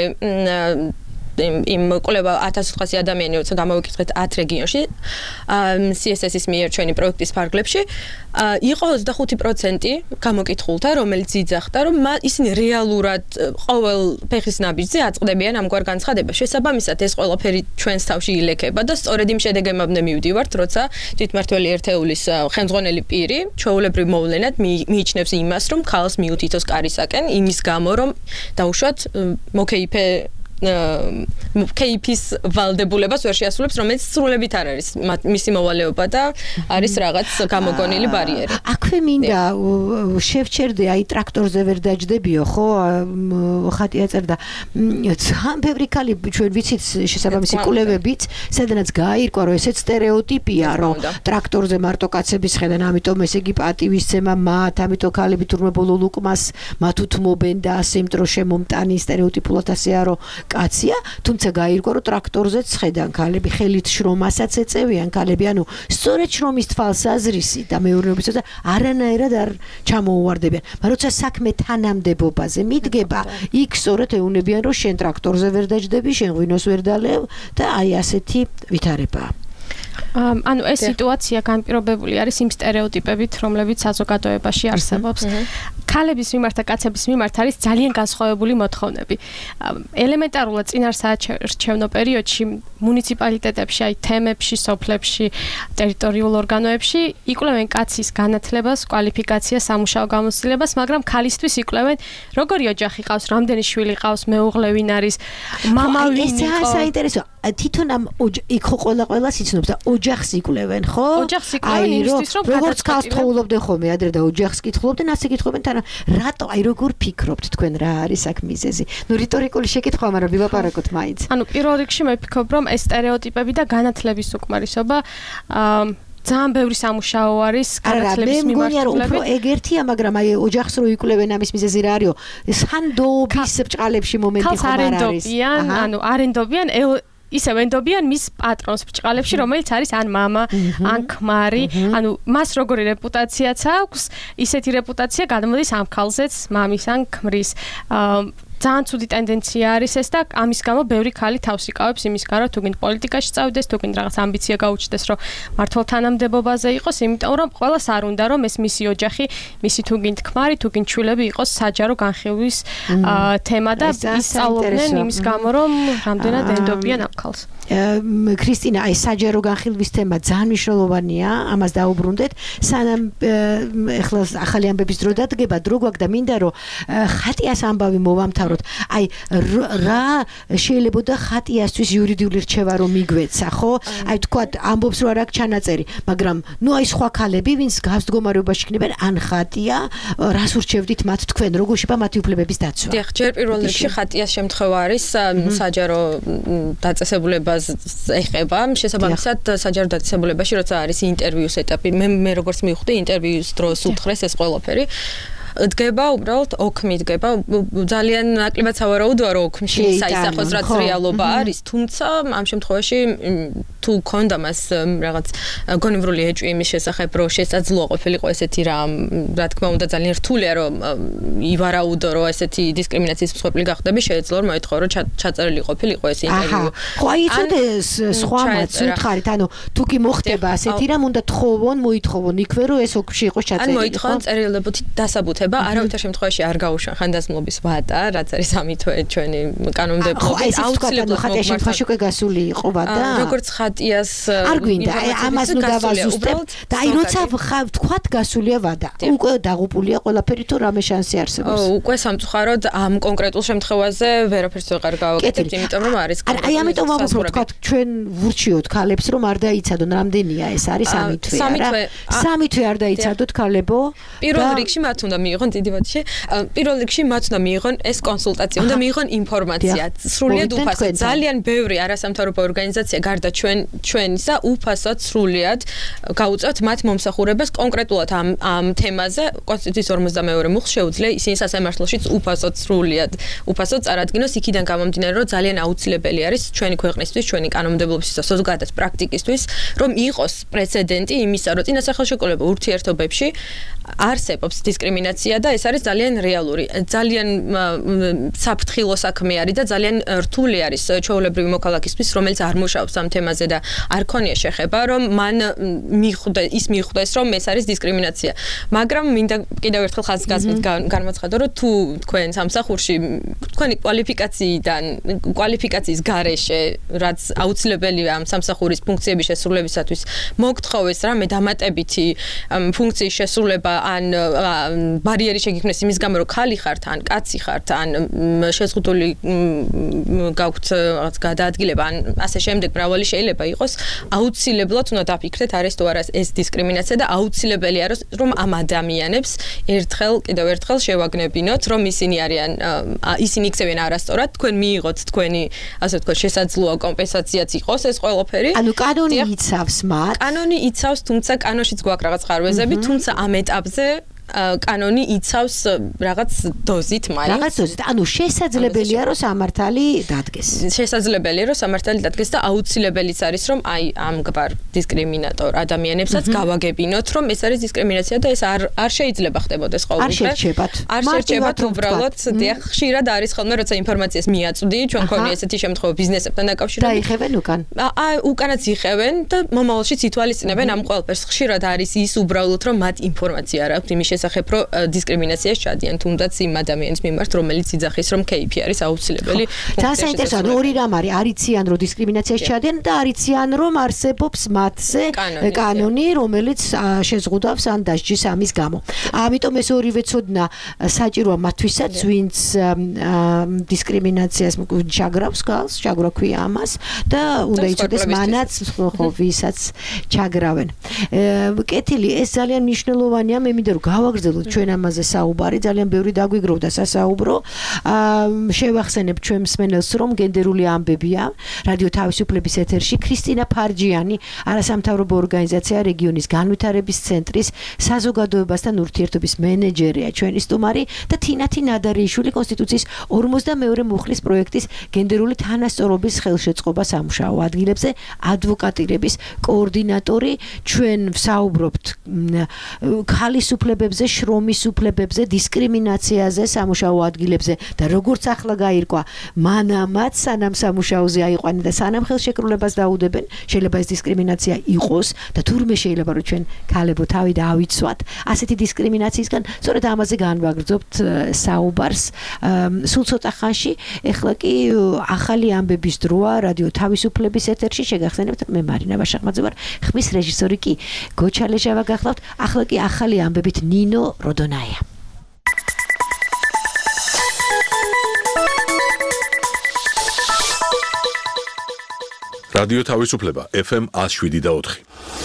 იმ კვლევა ათას ოთხასი ადამიანი როცა გამოვიკითხეთ ათ რეგიონში სი ეს ეს-ის მიერ ჩვენი პროექტის ფარგლებში იყო ოცდახუთი პროცენტი გამოკითხულთა რომელიც იძახდა რომ ისინი რეალურად ყოველ ფეხის ნაბიჯზე აწყდებიან ამგვარ განცხადებას შესაბამისად ეს ყველაფერი ჩვენს თავში ილექება და სწორედ იმ შედეგებამდე მივდივართ როცა თვითმმართველი ერთეულის ხელმძღვანელი პირი ჩვეულებრივ მოვლენად მიიჩნევს იმას რომ ქალს მიუთითოს კარისაკენ იმის გამო რომ დაუშვათ მოკეიფე კეიფის ვალდებულებას ვერ შეასრულებს, რომელიც სრულებით არ არის მისი მოვალეობა და არის რაღაც გამოგონილი ბარიერი. აქვე მინდა შევჩერდე, აი ტრაქტორზე ვერ დაჯდებიო, ხო? ხატი აწერდა. ძალიან ბევრი ქალი ჩვენ ვიცით შესაბამისი კვლევებით, სადაც გააირკვა, რომ ესეც სტერეოტიპია, რომ ტრაქტორზე მარტო კაცების ხედან, ამიტომ ესე იგი პატივისცემა მათ, ამიტომ ქალები თურმე ბოლო ლუკმას მათ უთმობენ და ასე იმიტომ რომ შემომტანი სტერეოტიპულად ასეა, რომ კაცია, თუმცა გაირკვა რომ ტრაქტორზეც ხედან ქალები ხელით შრომასაც ეწევიან ქალები, ანუ სწორედ შრომის თვალსაზრისი და მეურნეობისა და არანაირად არ ჩამოუვარდებიან. მაგრამ როცა საქმე თანამდებობაზე მიდგება, იქ სწორედ ეუნებიან რომ შენ ტრაქტორზე ვერ დაჯდები, შენ ღვინოს ვერ დალევ და აი ასეთი ვითარებაა. ანუ ეს სიტუაცია განპირობებული არის იმ სტერეოტიპებით, რომლებიც საზოგადოებაში არსებობს. ქალების მიმართ და კაცების მიმართ არის ძალიან განსხვავებული მოთხოვნები. ელემენტარულად წინარსაარჩევნო პერიოდში მუნიციპალიტეტებში, აი თემებში, სოფლებში, ტერიტორიულ ორგანოებში იკვლევენ კაცის განათლებას, კვალიფიკაციას, სამუშაო გამოცდილებას, მაგრამ ქალისთვის იკვლევენ როგორი ოჯახი ყავს, რამდენი შვილი ყავს, მეუღლე ვინ არის, მამა ვინ იყო. ეს საინტერესო. თვითონ ამ იქ ხო ყველა ყველას იცნობს და ოჯახს იკვლევენ, ხო? ოჯახს იკვლევენ იმისთვის, რომ როგორც ქალს თხოვლობდნენ ხოლმე ადრე და ოჯახს კითხულობდნენ, ასე კითხულობენ თან რატო აი როგორ ფიქრობთ თქვენ რა არის აქ მიზეზი? ნუ რიტორიკული შეკითხვა, მაგრამ ვილაპარაკოთ მაინც. ანუ პირველ რიგში მე ვფიქრობ, რომ ეს სტერეოტიპები და განათლების უკმარისობა აა ძალიან ბევრი სამუშაო არის განათლების მიმართულებით. მე მგონია რომ უფრო ეგერთია, მაგრამ აი ოჯახს რო იკვლევენ ამის მიზეზი რა არისო? სანდობის ბჭყალებში მომენტი ხომ არ არის? ანუ არენდობიან ისევ ენდობიან მის პატრონს ბჭყალებში, რომელიც არის ან мама, ან ქმარი, ანუ მას როგორი რეპუტაციაც აქვს, ისეთი რეპუტაცია გადმოდის ამ ქალზეც, მამის ან ქმრის. ძალიან ცუდი ტენდენცია არის ეს და ამის გამო ბევრი ქალი თავს იკავებს იმის გარდა თუ გინდ პოლიტიკაში წავიდეს, თუ გინდ რაღაც ამბიცია გაუჩნდეს, რომ მართლ თანამდებობაზე იყოს, იმიტომ რომ ყველას არ უნდა რომ ეს მისი ოჯახი, მისი თუ გინდ ქმარი, თუ გინდ შვილები იყოს საჯარო განხილვის თემა და ისწავლობდნენ იმის გამო, რომ რამდენად ენდობიან ამ ქალს. ქრისტინა, აი საჯარო განხილვის თემა ძალიან მნიშვნელოვანია, ამას დაუბრუნდეთ. სანამ ეხლა ახალი ამბების დრო დადგება, დრო გვაქვს და მინდა რომ ხატიას ამბავი მოვამთავროთ ვისაუბროთ. აი რა შეიძლებოდა ხატიასთვის იურიდიული რჩევა რომ მიგვეცა, ხო? აი თქვათ ამბობს რომ არ აქვს ჩანაწერი, მაგრამ ნუ აი სხვა ქალები, ვინც გავს მდგომარეობაში იქნებიან, ან ხატია, რას ურჩევდით მათ თქვენ, როგორ შეება მათი უფლებების დაცვა? დიახ, ჯერ პირველ რიგში ხატიას შემთხვევა არის საჯარო დაწესებულებას ეხება. შესაბამისად, საჯარო დაწესებულებაში როცა არის ინტერვიუს ეტაპი, მე მე როგორც მივხვდი ინტერვიუს დროს უთხრეს ეს ყველაფერი. დგება უბრალოდ ოქმი დგება ძალიან ნაკლებად სავარაუდოა რომ ოქმში საისახოს რაც რეალობა არის, თუმცა ამ შემთხვევაში თუ ქონდა მას რაღაც გონივრული ეჭვი იმის შესახებ რომ შესაძლოა ყოფილიყო ესეთი რამ, რა თქმა უნდა ძალიან რთულია რომ ივარაუდო რომ ესეთი დისკრიმინაციის მსხვერპლი გახდები, შეეძლო რომ მოითხოვო რომ ჩაწერილი ყოფილიყო ეს ინტერვიუ. ხო, აი იცოდე სხვამაც უთხარით, ანუ თუ კი მოხდება ასეთი რამ, უნდა თხოვონ, მოითხოვონ იქვე რომ ეს ოქმში იყოს ჩაწერილი. ან მოითხოვონ წერილებითი დასაბუთება. არავითარ შემთხვევაში არ გაუშვან ხანდაზმულობის ვადა, რაც არის სამი თვე ჩვენი კანონმდებლობის აუცილებლად ხატია შემთხვევაში უკვე გასული იყო ვადა. როგორც ხატიას არ გვინდა, ამას ნუ დავაზუსტებთ და აი როცა ვთქვათ გასულია ვადა, უკვე დაღუპულია ყველაფერი თუ რამე შანსი არსებობს. უკვე სამწუხაროდ ამ კონკრეტულ შემთხვევაზე ვერაფერს ვეღარ გავაკეთებთ, იმიტომ რომ არის აი ამიტომ ვამბობ ვთქვათ ჩვენ ვურჩიოთ ქალებს რომ არ დაიცადონ, რამდენია ეს არის სამი თვე არა? სამი თვე არ დაიცადოთ ქალებო? პირველ რიგში მათ უნდა მიიღონ დიდი ბოდიში. პირველ რიგში მათ უნდა მიიღონ ეს კონსულტაცია, უნდა მიიღონ ინფორმაცია. სრულიად უფასოდ. ძალიან ბევრი არასამთავრობო ორგანიზაცია გარდა ჩვენ ჩვენისა უფასოდ სრულიად გაუწევთ მათ მომსახურებას კონკრეტულად ამ ამ თემაზე. კონსტიტუციის ორმოცდამეორე მუხლს შეუძლია ისინი სასამართლოშიც უფასოდ სრულიად უფასოდ წარადგინოს, იქიდან გამომდინარე რომ ძალიან აუცილებელი არის ჩვენი ქვეყნისთვის, ჩვენი კანონმდებლობისთვის და ზოგადად პრაქტიკისთვის, რომ იყოს პრეცედენტი იმისა, რომ წინასახელშეკრულება ურთიერთობებში არსებობს დისკრიმინაცია და ეს არის ძალიან რეალური, ძალიან საფრთხილო საქმე არის და ძალიან რთული არის ჩვეულებრივი მოქალაქისთვის, რომელიც არ მუშაობს ამ თემაზე და არ ქონია შეხება, რომ მან მიხვდა ის მიხვდეს, რომ ეს არის დისკრიმინაცია. მაგრამ მინდა კიდევ ერთხელ ხაზგასმით განმოცხადო, რომ თუ თქვენ სამსახურში თქვენი კვალიფიკაციიდან, კვალიფიკაციის გარეშე, რაც აუცილებელია ამ სამსახურის ფუნქციების შესრულებისათვის, მოგთხოვეს რამე დამატებითი ფუნქციის შესრულება ან ბარიერი შეგიქმნეს იმის გამო რომ ხალი ხართ ან კაცი ხართ ან შეზღუდული გაქვთ რაღაც გადაადგილება ან ასე შემდეგ მრავალი შეიძლება იყოს, აუცილებლად უნდა დაფიქრდეთ არის თუ არა ეს დისკრიმინაცია და აუცილებელია რომ ამ ადამიანებს ერთხელ კიდევ ერთხელ შევაგნებინოთ რომ ისინი არიან ისინი იქცევიან არასწორად, თქვენ მიიღოთ თქვენი ასე ვთქვათ შესაძლოა კომპენსაციაც იყოს ეს ყველაფერი. ანუ კანონი იცავს მათ. კანონი იცავს, თუმცა კანონშიც გვაქვს რაღაც ხარვეზები, თუმცა ამ ეტაპზე კანონი იცავს რაღაც დოზით, მაგრამ რაღაც დოზით. ანუ შესაძლებელია რომ სამართალი დადგეს. შესაძლებელია რომ სამართალი დადგეს და აუცილებელიც არის რომ აი ამგვარ დისკრიმინატორ ადამიანებსაც გავაგებინოთ რომ ეს არის დისკრიმინაცია და ეს არ არ შეიძლება ხდებოდეს ყოველდღე. არ შერჩებათ. არ შერჩებათ უბრალოდ, დიახ, ხშირად არის ხოლმე როცა ინფორმაციას მიაწვდი, ჩვენ ქონია ესეთი შემთხვევა ბიზნესებთან დაკავშირებით. დაიხევენ უკან. აი უკანაც იხევენ და მომავალშიც ითვალისწინებენ ამ ყველაფერს. ხშირად არის ის უბრალოდ რომ მათ ინფორმაცია არ აქვს იმის შესახებ რომ დისკრიმინაციას ჩადიან თუნდაც იმ ადამიანის მიმართ რომელიც იძახის რომ კეიფი არის აუცილებელი. ძალიან საინტერესოა, ორი რამ არის, არიციან რომ დისკრიმინაციას ჩადიან და არიციან რომ არსებობს მათზე კანონი რომელიც შეზღუდავს ან დასჯის ამის გამო. ამიტომ ეს ორივე ცოდნა საჭიროა მათთვისაც ვინც დისკრიმინაციას ჩაგრავს გალს, ჩაგრა ქვია ამას და უნდა იცოდეს მანაც ხო ვისაც ჩაგრავენ. კეთილი, ეს ძალიან მნიშვნელოვანია, მე მინდა რომ გავაგრძელოთ ჩვენ ამაზე საუბარი, ძალიან ბევრი დაგვიგროვდა სასაუბრო. შევახსენებ ჩვენ მსმენელს რომ გენდერული ამბებია რადიო თავისუფლების ეთერში ქრისტინა ფარჯიანი, არასამთავრობო ორგანიზაცია რეგიონის განვითარების ცენტრის საზოგადოებასთან ურთიერთობის მენეჯერია ჩვენი სტუმარი და თინათი ნადარიშვილი კონსტიტუციის ორმოცდამეორე მუხლის პროექტის გენდერული თანასწორობის ხელშეწყობა სამუშაო ადგილებზე ადვოკატირების კოორდინატორი. ჩვენ ვსაუბრობთ ქალის უფლებებზე, შრომის უფლებებზე, დისკრიმინაციაზე სამუშაო ადგილებზე და როგორც ახლა გაირკვა, მანამაც სანამ სამუშაოზე აიყვანენ და სანამ ხელშეკრულებას დაუდებენ, შეიძლება ეს დისკრიმინაცია იყოს და თურმე შეიძლება რომ ჩვენ ქალებო თავი დაავიცვათ ასეთი დისკრიმინაციისგან. სწორედ ამაზე განვაგრძობთ საუბარს სულ ცოტა ხანში. ეხლა კი ახალი ამბების დროა რადიო თავისუფლების ეთერში. შეგახსენებთ, მე მარინა ვაშახმაძე ვარ, ხმის რეჟისორი კი გოჩალეჟავა გახლავთ. ახლა კი ახალი ამბებით ნინო როდონაია. რადიო თავისუფლება ეფ ემ one oh seven და four.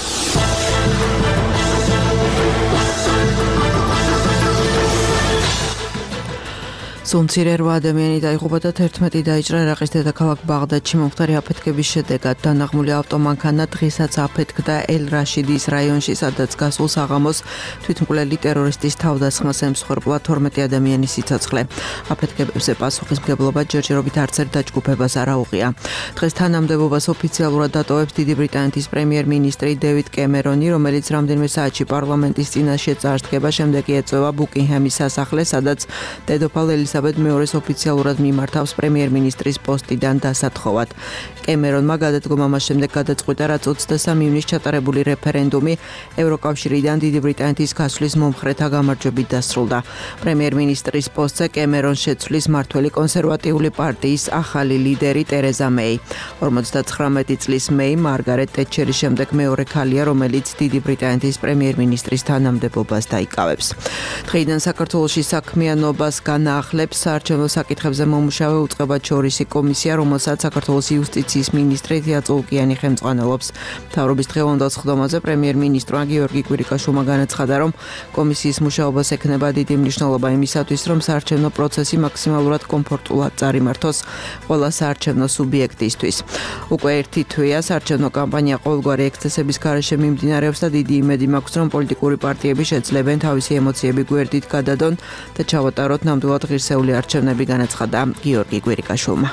სულმცირე რვა ადამიანი დაიღუპა და თერთმეტი დაიჭრა ერაყის დედაქალაქ ბაღდადში მომხდარი აფეთქების შედეგად. დანაღმული ავტომანქანა დღესაც აფეთქდა ელ-რაშიდის რაიონში, სადაც გასულ საღამოს თვითმკვლელი ტერორისტის თავდასხმას ემსხვერპლა თორმეტი ადამიანის სიცოცხლე. აფეთქებებზე პასუხისმგებლობა ჯერჯერობით არც ერთ დაჯგუფებას არ აუღია. დღეს თანამდებობას ოფიციალურად დატოვებს დიდი ბრიტანეთის პრემიერ-მინისტრი დევიდ კემერონი, რომელიც რამდენიმე საათში პარლამენტის წინაშე წარსდგება, შემდეგ კი ეწევა ბუკინგჰემის სასახლეს, სადაც დედოფალ ელიზაბეთ მეორეს ოფიციალურად მიმართავს პრემიერ-მინისტრის პოსტიდან დასათხოვად. კემერონმა გადადგომა მას შემდეგ გადაწყვიტა, რაც ოცდასამი ივნისს ჩატარებული რეფერენდუმი ევროკავშირიდან დიდი ბრიტანეთის გასვლის მომხრეთა გამარჯვებით დასრულდა. პრემიერ-მინისტრის პოსტზე კემერონს შეცვლის მმართველი კონსერვატიული პარტიის ახალი ლიდერი ტერეზა მეი. ორმოცდათხრამეტი წლის მეი მარგარეტ ტეტჩერის შემდეგ მეორე ქალია, რომელიც დიდი ბრიტანეთის პრემიერ-მინისტრის თანამდებობას დაიკავებს. დღეიდან საქართველოში საქმიანობას განაახლებს საარჩევნო საკითხებზე მომუშავე უწყებაჩორისი კომისია, რომელსაც საქართველოს იუსტიციის მინისტრი თია წულკიანი ხელმძღვანელობს. მთავრობის დღევანდელ სხდომაზე პრემიერ-მინისტრმა გიორგი კვირიკაშვილმა განაცხადა, რომ კომისიის მუშაობას ექნება დიდი მნიშვნელობა იმისათვის, რომ საარჩევნო პროცესი მაქსიმალურად კომფორტულად წარიმართოს ყველა საარჩევნო სუბიექტისთვის. უკვე ერთი თვეა საარჩევნო კამპანია ყოველგვარი ექსცესების გარეშე მიმდინარეობს და დიდი იმედი მაქვს, რომ პოლიტიკური პარტიები შეძლებენ თავისი ემოციები გვერდით გადადონ და ჩავატაროთ ნამდვილად ღირსეული არჩევნები, განაცხადა გიორგი კვირიკაშვილმა.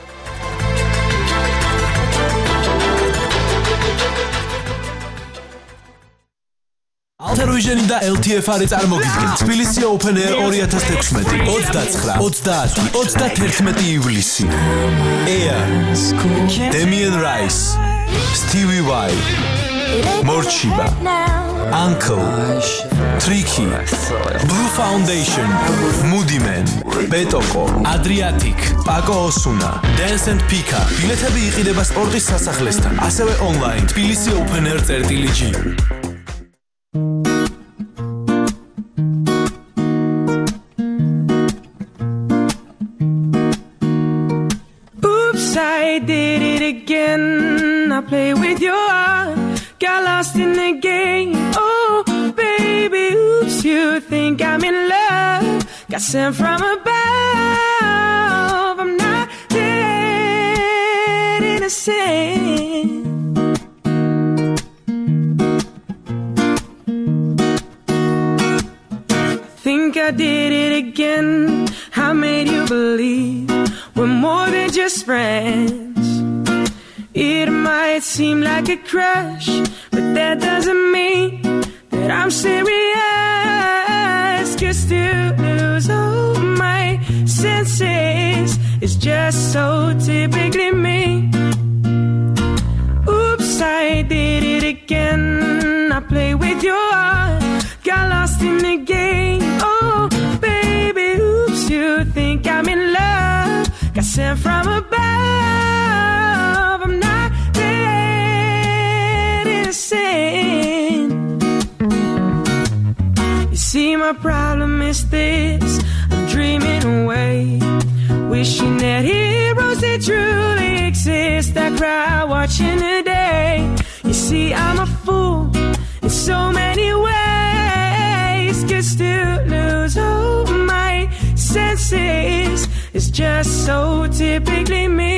Alter-Vision და ელ თი ეფ არის წარმოგიდგენ თბილისი Open Air twenty sixteen ოცდაცხრა, ოცდაათი, ოცდათერთმეტი ივლისი. Air, Damien Rice, Stevie Vai, Morchiba, Uncle, Tricky, Blue Foundation, Moody Man, Betoko, Adriatic, Paco Osuna, Dance and Pika. ბილეთები იყიდება სპორტის სასახლესთან, ასევე online თბილისი Open Air წერტილი-G. I did it again. I play with your heart, got lost in the game. Oh, baby, oops, you think I'm in love. Got sent from above. I'm not dead innocent. Think I did it again. I made you believe we're more than just friends. It might seem like a crush, but that doesn't mean that I'm serious. 'Cause to lose all my senses is just so typically me. Oops, I did it again. I play with your heart, got lost in the game. Oh, baby, oops, you think I'm in love. Got sent from above. I'm not dead innocent. You see, my problem is this: I'm dreaming away, wishing that heroes they truly exist. I cry watching the day. You see, I'm a fool in so many ways. 'Cause to lose all my senses is just so typically me.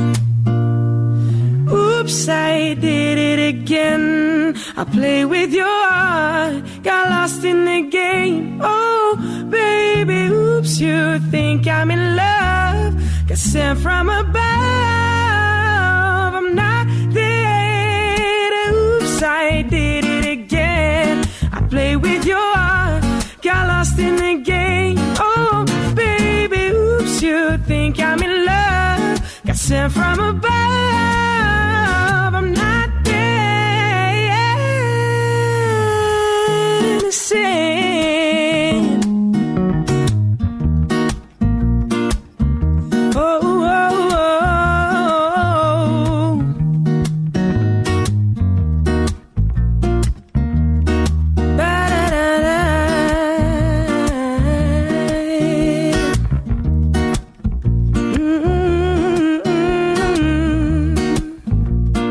Oops, I did it again. I play with your heart, got lost in the game. Oh, baby, oops, you think I'm in love. Got sent from above. I'm not there. Oops, I did it again. I play with your heart, got lost in the game. Oh, baby, oops, you think I'm in love. Got sent from above. I'm not dead innocent. Oh, oh, oh. Ba-da-da-da. Mm-mm-mm.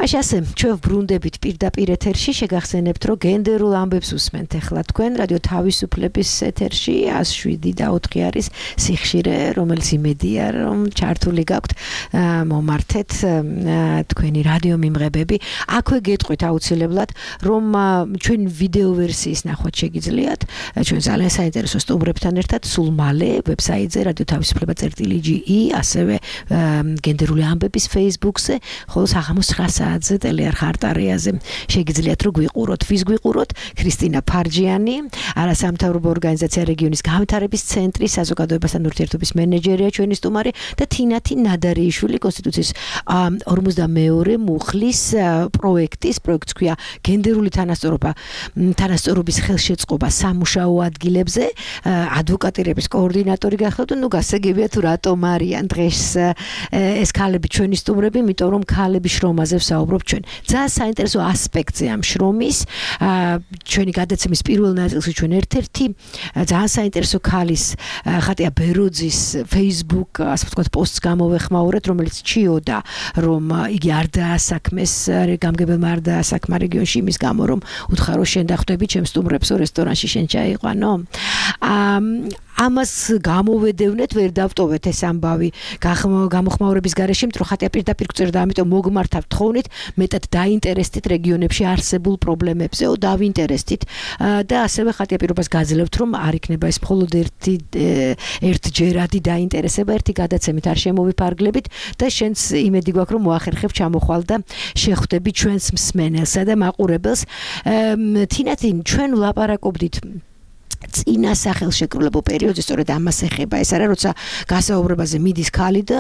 მაშინ ასე ჩვენ ბრუნდებით პირდაპირ ეთერში შეგახსენებთ რომ გენდერულ ამბებს უსმენთ ახლა თქვენ რადიო თავისუფლების ეთერში one oh seven და four არის სიხშირე რომელიც იმედია რომ ჩართული გაქვთ მომართეთ თქვენი რადიო მიმღებები აქვე გეტყვით აუცილებლად რომ ჩვენ ვიდეო ვერსიის ნახვაც შეგიძლიათ ჩვენ ძალიან საინტერესო სტუმრებთან ერთად სულ მალე ვებსაიტზე რადიო თავისუფლება წერტილი ჯი ი ასევე გენდერული ამბების Facebook-ზე ხოლო საღამოს nine საათზე ტელეარხ არტარიაზე შეგიძლიათ რომ გვიყუროთ ვის გვიყუროთ ქრისტინა ფარჯიანი არასამთავრობო ორგანიზაცია რეგიონის განვითარების ცენტრის საზოგადოებასთან ურთიერთობის მენეჯერია ჩვენი სტუმარი და თინათი ნადარიშვილი კონსტიტუციის forty-two მუხლის პროექტის პროექტს ქვია გენდერული თანასწორობა თანასწორობის ხელშეწყობა სამუშაო ადგილებზე ადვოკატირების კოორდინატორი გახლავთ ნუ გასაგებია თუ რატომ არიან დღეს ეს ქალები ჩვენი სტუმრები იმიტომ რომ ქალების შრომაზე ვსაუბრობ ჩვენ ძალიან საინტერესო ასპექტზე ამ შრომის ჩვენი გადაცემის პირველ ნაწილში ჩვენ ერთ-ერთი ძალიან საინტერესო ქალის ხატია ბეროძის Facebook ასე ვთქვათ პოსტს გამოვეხმაურეთ რომელიც ჭიოდა რომ იგი არ დაასაქმეს გამგებელმა არ დაასაქმა რეგიონში იმის გამო რომ უთხარო შენ დახვდები ჩემს სტუმრებსო რესტორანში შენ ჩაიყვანო ამას გამოვედევნეთ ვერ დავტოვეთ ეს ამბავი გამოხმაურების გარეშე იმიტომ რომ ხატია პირდაპირ გწერდა ამიტომ მოგმართავთ თხოვნით მეტად დაინტერესდით რეგიონებში არსებულ პრობლემებზე ო დავინტერესდით და ასევე ხატია პირობას გაძლევთ რომ არ იქნება ეს მხოლოდ ერთი ერთჯერადი დაინტერესება ერთი გადაცემით არ შემოვიფარგლებით და შენს იმედი გვაქვს რომ მოახერხებ ჩამოხვალ და შეხვდები ჩვენს მსმენელსა და მაყურებელს თინათი ჩვენ ვლაპარაკობდით წინა სახელშეკრულებო პერიოდზე სწორედ ამას ეხება ეს არა როცა გასაუბრებაზე მიდის ქალი და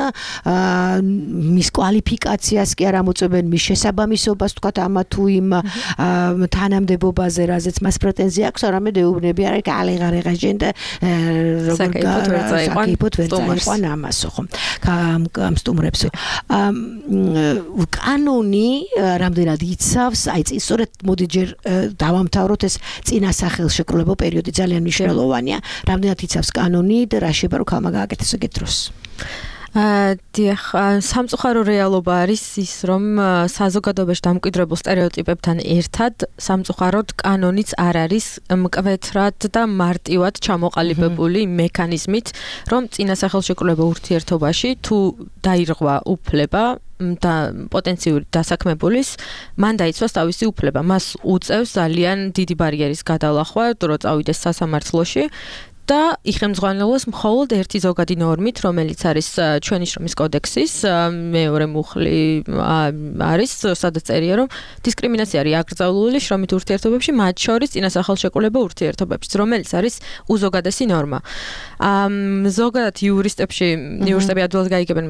მის კვალიფიკაციას კი არ ამოწმენ მის შესაბამისობას თქვათ ამა თუ იმ თანამდებობაზე რაზეც მას პრეტენზია აქვს არამედ ეუბნები არა კალეღარეღა ჯენ და როგორ წაიყვან ამასო ხო ამ სტუმრებსო კანონი რამდენად იცავს აი სწორედ მოდი ჯერ დავამთავროთ ეს წინა სახელშეკრულებო პერიოდი ძალიან მნიშვნელოვანია. რამდენად იცავს კანონი და რა შეიძლება რომ ქალმა გააკეთოს ეგეთ დროს? დიახ, სამწუხარო რეალობა არის ის, რომ საზოგადოებაში დამკვიდრებულ სტერეოტიპებთან ერთად სამწუხაროდ კანონიც არ არის მკვეთრად და მარტივად ჩამოყალიბებული მექანიზმით, რომ წინასახელშეკრულებო ურთიერთობაში თუ დაირღვა უფლება და პოტენციური დასაქმებულის მან დაიცვას თავისი უფლება. მას უწევს ძალიან დიდი ბარიერის გადალახვა, რომ წავიდეს სასამართლოში. და იხელმძღვანელოს მხოლოდ ერთი ზოგადი ნორმით, რომელიც არის ჩვენი შრომის კოდექსის მეორე მუხლი არის, სადაც წერია, რომ დისკრიმინაცია არის აკრძალული შრომით ურთიერთობებში, მათ შორის წინასახელშეკრულებო ურთიერთობებში, რომელიც არის უზოგადესი ნორმა. ზოგადად იურისტებში, იურისტები ადვილად გაიგებენ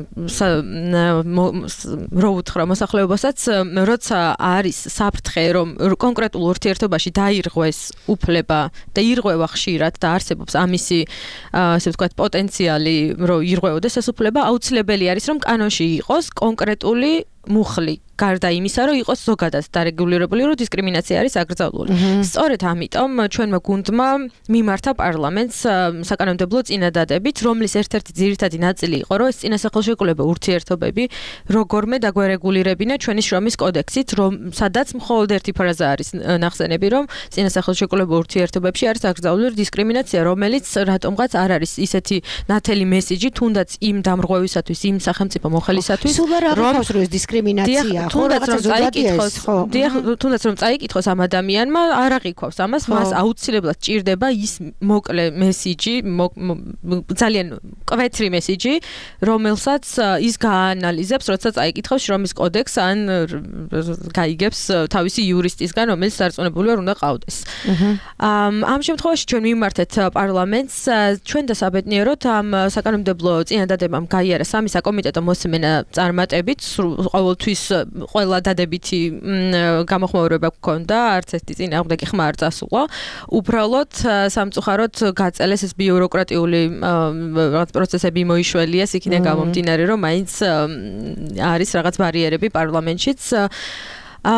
რო უთხრა მოსახლეობასაც, როცა არის საფრთხე, რომ კონკრეტულ ურთიერთობაში დაირღვეს უფლება და ირღვევა ხშირად და არსებობს ამისი ასე ვთქვათ პოტენციალი რომ ირღვეოდეს ეს უფლება აუცილებელი არის რომ კანონში იყოს კონკრეტული მუხლი გარდა იმისა რომ იყოს ზოგადად დარეგულირებული რომ დისკრიმინაცია არის აკრძალული. სწორედ ამიტომ ჩვენმა გუნდმა მიმართა პარლამენტს საკანონმდებლო წინადადებით, რომლის ერთ-ერთი ძირითადი ნაწილი იყო რომ ეს წინასახელშეკრულებო ურთიერთობები როგორმე დაგვერეგულირებინა ჩვენი შრომის კოდექსით, რომ სადაც მხოლოდ ერთი ფრაზა არის ნახსენები, რომ წინასახელშეკრულებო ურთიერთობებში არის აკრძალული დისკრიმინაცია, რომელიც რატომღაც არ არის ისეთი ნათელი მესიჯი, თუნდაც იმ დამრღვევისათვის, იმ სახელმწიფო მოხელისათვის, რომ ეს დისკრიმინაცია თუნდაც რომ წაიკითხოს, დიახ, თუნდაც რომ წაიკითხოს ამ ადამიანმა, არ აღიქვავს ამას, მას აუცილებლად ჭირდება ის მოკლე მესიჯი, ძალიან კვეთრი მესიჯი, რომელსაც ის გაანალიზებს, როცა წაიკითხავს შრომის კოდექსს ან გაიგებს თავისი იურისტისგან, რომელიც დარწმუნებული არ უნდა ყავდეს. ამ შემთხვევაში ჩვენ მიმართეთ პარლამენტს, ჩვენ და საბედნიეროდ ამ საკანონმდებლო წინადადებამ გაიარა სამი საკომიტეტო მოსმენა წარმატებით, ყოველთვის ყველა დადებითი გამოხმაურება გქონდა, არც ერთი წინააღმდეგი ხმა არ წასულა. უბრალოდ სამწუხაროდ გაწელეს ეს ბიუროკრატიული რაღაც პროცესები მოიშველიეს, იქიდან გამომდინარე, რომ მაინც არის რაღაც ბარიერები პარლამენტშიც.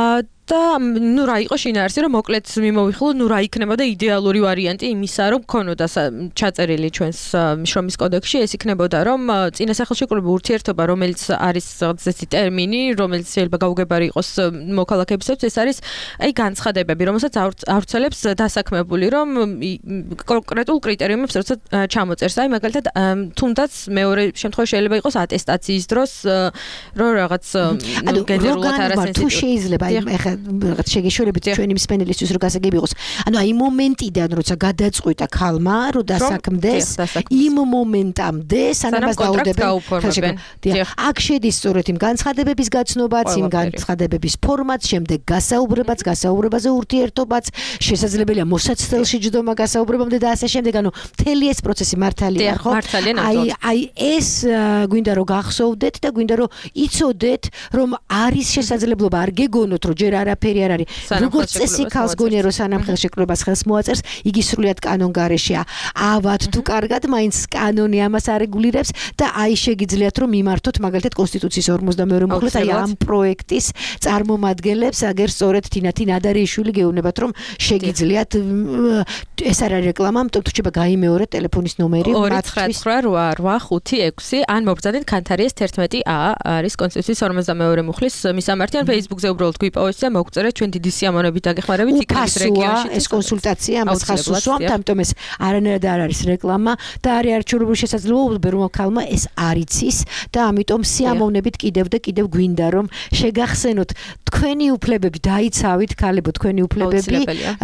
და ნუ რა იყო შინაარსი რომ მოკლედ მიმოვიხილო ნუ რა იქნება და იდეალური ვარიანტი იმისა რომ ქონოდა ჩაწერილი ჩვენს შრომის კოდექსში ეს იქნებოდა რომ წინასახელშეკრულებრივი ურთიერთობა რომელიც არის ზეთი ტერმინი რომელიც შეიძლება გაუგებარი იყოს მოქალაქეებისთვის ეს არის აი განცხადებები რომელსაც ავრცელებს დასაქმებული რომ კონკრეტულ კრიტერიუმებს როცა ჩამოწერს აი მაგალითად თუნდაც მეორე შემთხვევაში შეიძლება იყოს ატესტაციის დროს რომ რაღაც გენერულად არასენსიტივი თუ შეიძლება ეხლა რაღაც შეგეშველებით ჩვენი მსმენელისთვის რომ გასაგები იყოს ანუ აი მომენტიდან როცა გადაწყვიტა ქალმა რომ დასაქმდეს იმ მომენტამდე სანამ დაუდებენ აქ შედის სწორედ იმ განცხადებების გაცნობაც იმ განცხადებების ფორმაც შემდეგ გასაუბრებაც გასაუბრებაზე ურთიერთობაც შესაძლებელია მოსაცდელში ჯდომა გასაუბრებამდე და ასე შემდეგ ანუ მთელი ეს პროცესი მართალია ხო აი აი ეს გვინდა რომ გახსოვდეთ და გვინდა რომ იცოდეთ რომ არის შესაძლებლობა არ გეგონოთ რომ ჯერ არაფერი არ არის როგორც წესი ქალს გონია რომ სანამ ხელშეკრულებას ხელს მოაწერს იგი სრულიად კანონგარეშია ავად თუ კარგად მაინც კანონი ამას არეგულირებს და აი შეგიძლიათ რომ მიმართოთ მაგალითად კონსტიტუციის ორმოცდამეორე მუხლით აი ამ პროექტის წარმომადგენლებს აგერ სწორედ თინათი ნადარიშვილი გეუბნებათ რომ შეგიძლიათ ეს არ არის რეკლამა ამიტომ თუ შეიძლება გაიმეორეთ ტელეფონის ნომერი ორი ცხრა ცხრა რვა ხუთი ექვსი ან მობრძანეთ ქანთარიეს თერთმეტი ა არის კონსტიტუციის ორმოცდამეორე მუხლის მისამართი ან Facebook-ზე უბრალოდ გვიპოვეთ და მოგწერეთ ჩვენ დიდი სიამოვნებით დაგეხმარებით იქნების რეგიონში ეს კონსულტაცია ამას ხას უსვამთ ამიტომ ეს არანაირად არ არის რეკლამა და არის არჩეულებული შესაძლებლობა რომ ქალმა ეს არ იცის და ამიტომ სიამოვნებით კიდევ და კიდევ გვინდა რომ შეგახსენოთ თქვენი უფლებები დაიცავით ქალებო თქვენი უფლებები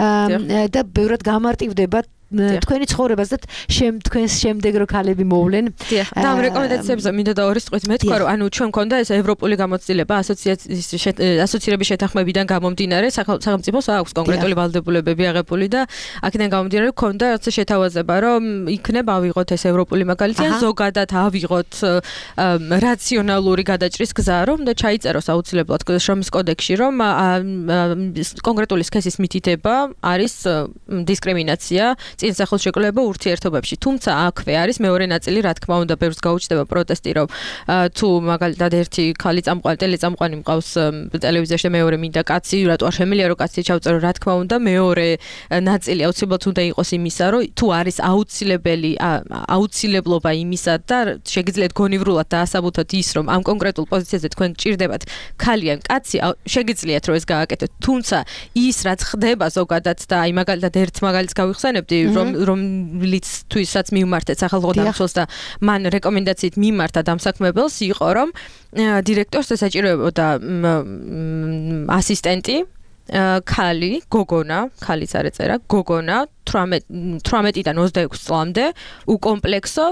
და ბევრად გამარტივდებათ თქვენი ცხოვრებას და თქვენს შემდეგ რო ქალები მოვლენ და ამ რეკომენდაციებზე მინდა და ორი სწყვით მეთქვა რომ ანუ ჩვენ მქონდა ეს ევროპული გამოცდილება ასოციაციის ასოცირების შეთანხმებიდან გამომდინარე სახელმწიფოს აქვს კონკრეტული ვალდებულებები აღებული და აქედან გამომდინარე მქონდა როცა შეთავაზება რომ იქნება ავიღოთ ეს ევროპული მაგალითი ან ზოგადად ავიღოთ რაციონალური გადაჭრის გზა რომ და ჩაიწეროს აუცილებლად შრომის კოდექსში რომ კონკრეტული სქესის მითითება არის დისკრიმინაცია წინასახელშეკრულებრივ ურთიერთობებში. თუმცა აქვე არის მეორე ნაწილი, რა თქმა უნდა, ბევრს გაუჩნდება პროტესტი, რომ თუ მაგალითად ერთი ქალი წამყვანი, ტელეწამყვანი მყავს ტელევიზიაში და მეორე მინდა კაცი, რატო არ შემიძლია რომ კაცი ჩავწერო, რა თქმა უნდა, მეორე ნაწილი აუცილებლად უნდა იყოს იმისა, რომ თუ არის აუცილებელი აუცილებლობა იმისა და შეგიძლიათ გონივრულად დაასაბუთოთ ის, რომ ამ კონკრეტულ პოზიციაზე თქვენ გჭირდებათ ქალი ან კაცი, შეგიძლიათ რომ ეს გააკეთოთ. თუმცა ის რაც ხდება ზოგადად და აი მაგალითად ერთ მაგალითს გავიხსენებდი რომ რომლიც თვისაც მიმართეთ სახელმწიფო დამცველს და მან რეკომენდაციით მიმართა დამსაქმებელს იყო რომ დირექტორს ესაჭიროებოდა ასისტენტი ქალი გოგონა ქალიც არ ეწერა გოგონა თვრამეტიდან ოცდაექვსი წლამდე უკომპლექსო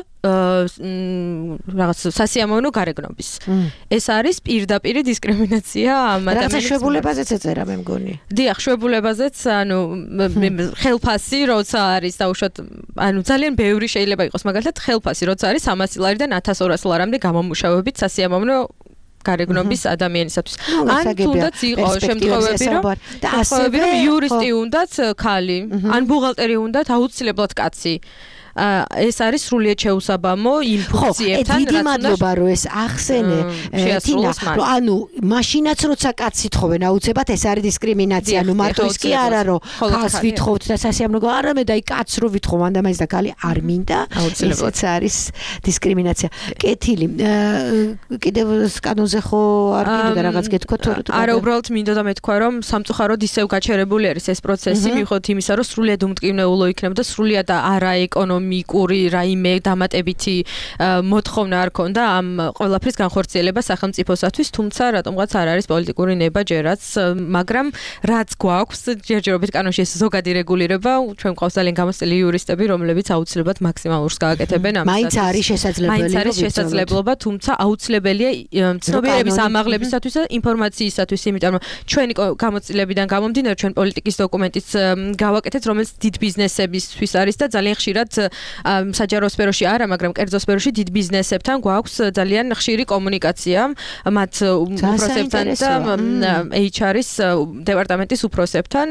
რაღაც სასიამოვნო გარეგნობის. ეს არის პირდაპირ დისკრიმინაცია ამ ადამიანის. რაღაც შვებულებაზეც ეწერა მე მგონი. დიახ, შვებულებაზეც, ანუ ხელფასი როცა არის დაუშვათ, ანუ ძალიან ბევრი შეიძლება იყოს მაგალითად ხელფასი როცა არის სამასი ლარიდან ათას ორასი ლარამდე გამომუშავებით სასიამოვნო გარეგნობის ადამიანისათვის. ან თუნდაც იყო შემთხვევები რომ და ასევე რომ იურისტი უნდათ ქალი, ან ბუღალტერი უნდათ აუცილებლად კაცი. ეს არის სრულიად შეუსაბამო იმ ფუნქციებთან, რაც დიდი მადლობა რომ ეს ახსენე თინა, რომ ანუ მაშინაც როცა კაცს ითხოვენ აუცილებლად ეს არის დისკრიმინაცია, ანუ მარტო ის კი არა რომ ქალს ვითხოვთ და სასიამოვნო არამედ აი კაცს რო ვითხოვ ანდამაის და ქალი არ მინდა, აუცილებლად არის დისკრიმინაცია. კეთილი. კიდევ კანონზე ხო არ მინდა რაღაც გეთქვა თუ არა, უბრალოდ მინდა და მეთქვა რომ სამწუხაროდ ისევ გაჩერებული არის ეს პროცესი, მიუხედავად იმისა რომ სრულიად უმტკივნეულო იქნება და სრულიად არა ეკონომიკური მიკური რაიმე დამატებითი მოთხოვნა არ ქონდა ამ ყველაფრის განხორციელება სახელმწიფოსათვის, თუმცა რატომღაც არ არის პოლიტიკური ნება ჯერაც, მაგრამ რაც გვაქვს ჯერჯერობით კანონში ეს ზოგადი რეგულირება, ჩვენ გვყავს ძალიან გამოცდილი იურისტები, რომლებიც აუცილებლად მაქსიმალურს გააკეთებენ ამას. მაინც არის შესაძლებელი, მაინც არის შესაძლებლობა, თუმცა აუცილებელია ცნობიერების ამაღლებისათვის და ინფორმაციისათვის, იმიტომ რომ ჩვენი გამოცდილებიდან გამომდინარე ჩვენ პოლიტიკის დოკუმენტიც გავაკეთეთ, რომელიც დიდ ბიზნესებისთვის არის და ძალიან ხშირად საჯარო სფეროში არა, მაგრამ კერძო სფეროში დიდ ბიზნესებთან გვაქვს ძალიან ხშირი კომუნიკაცია მათ უფროსებთან და ეიჩ არ-ის დეპარტამენტის უფროსებთან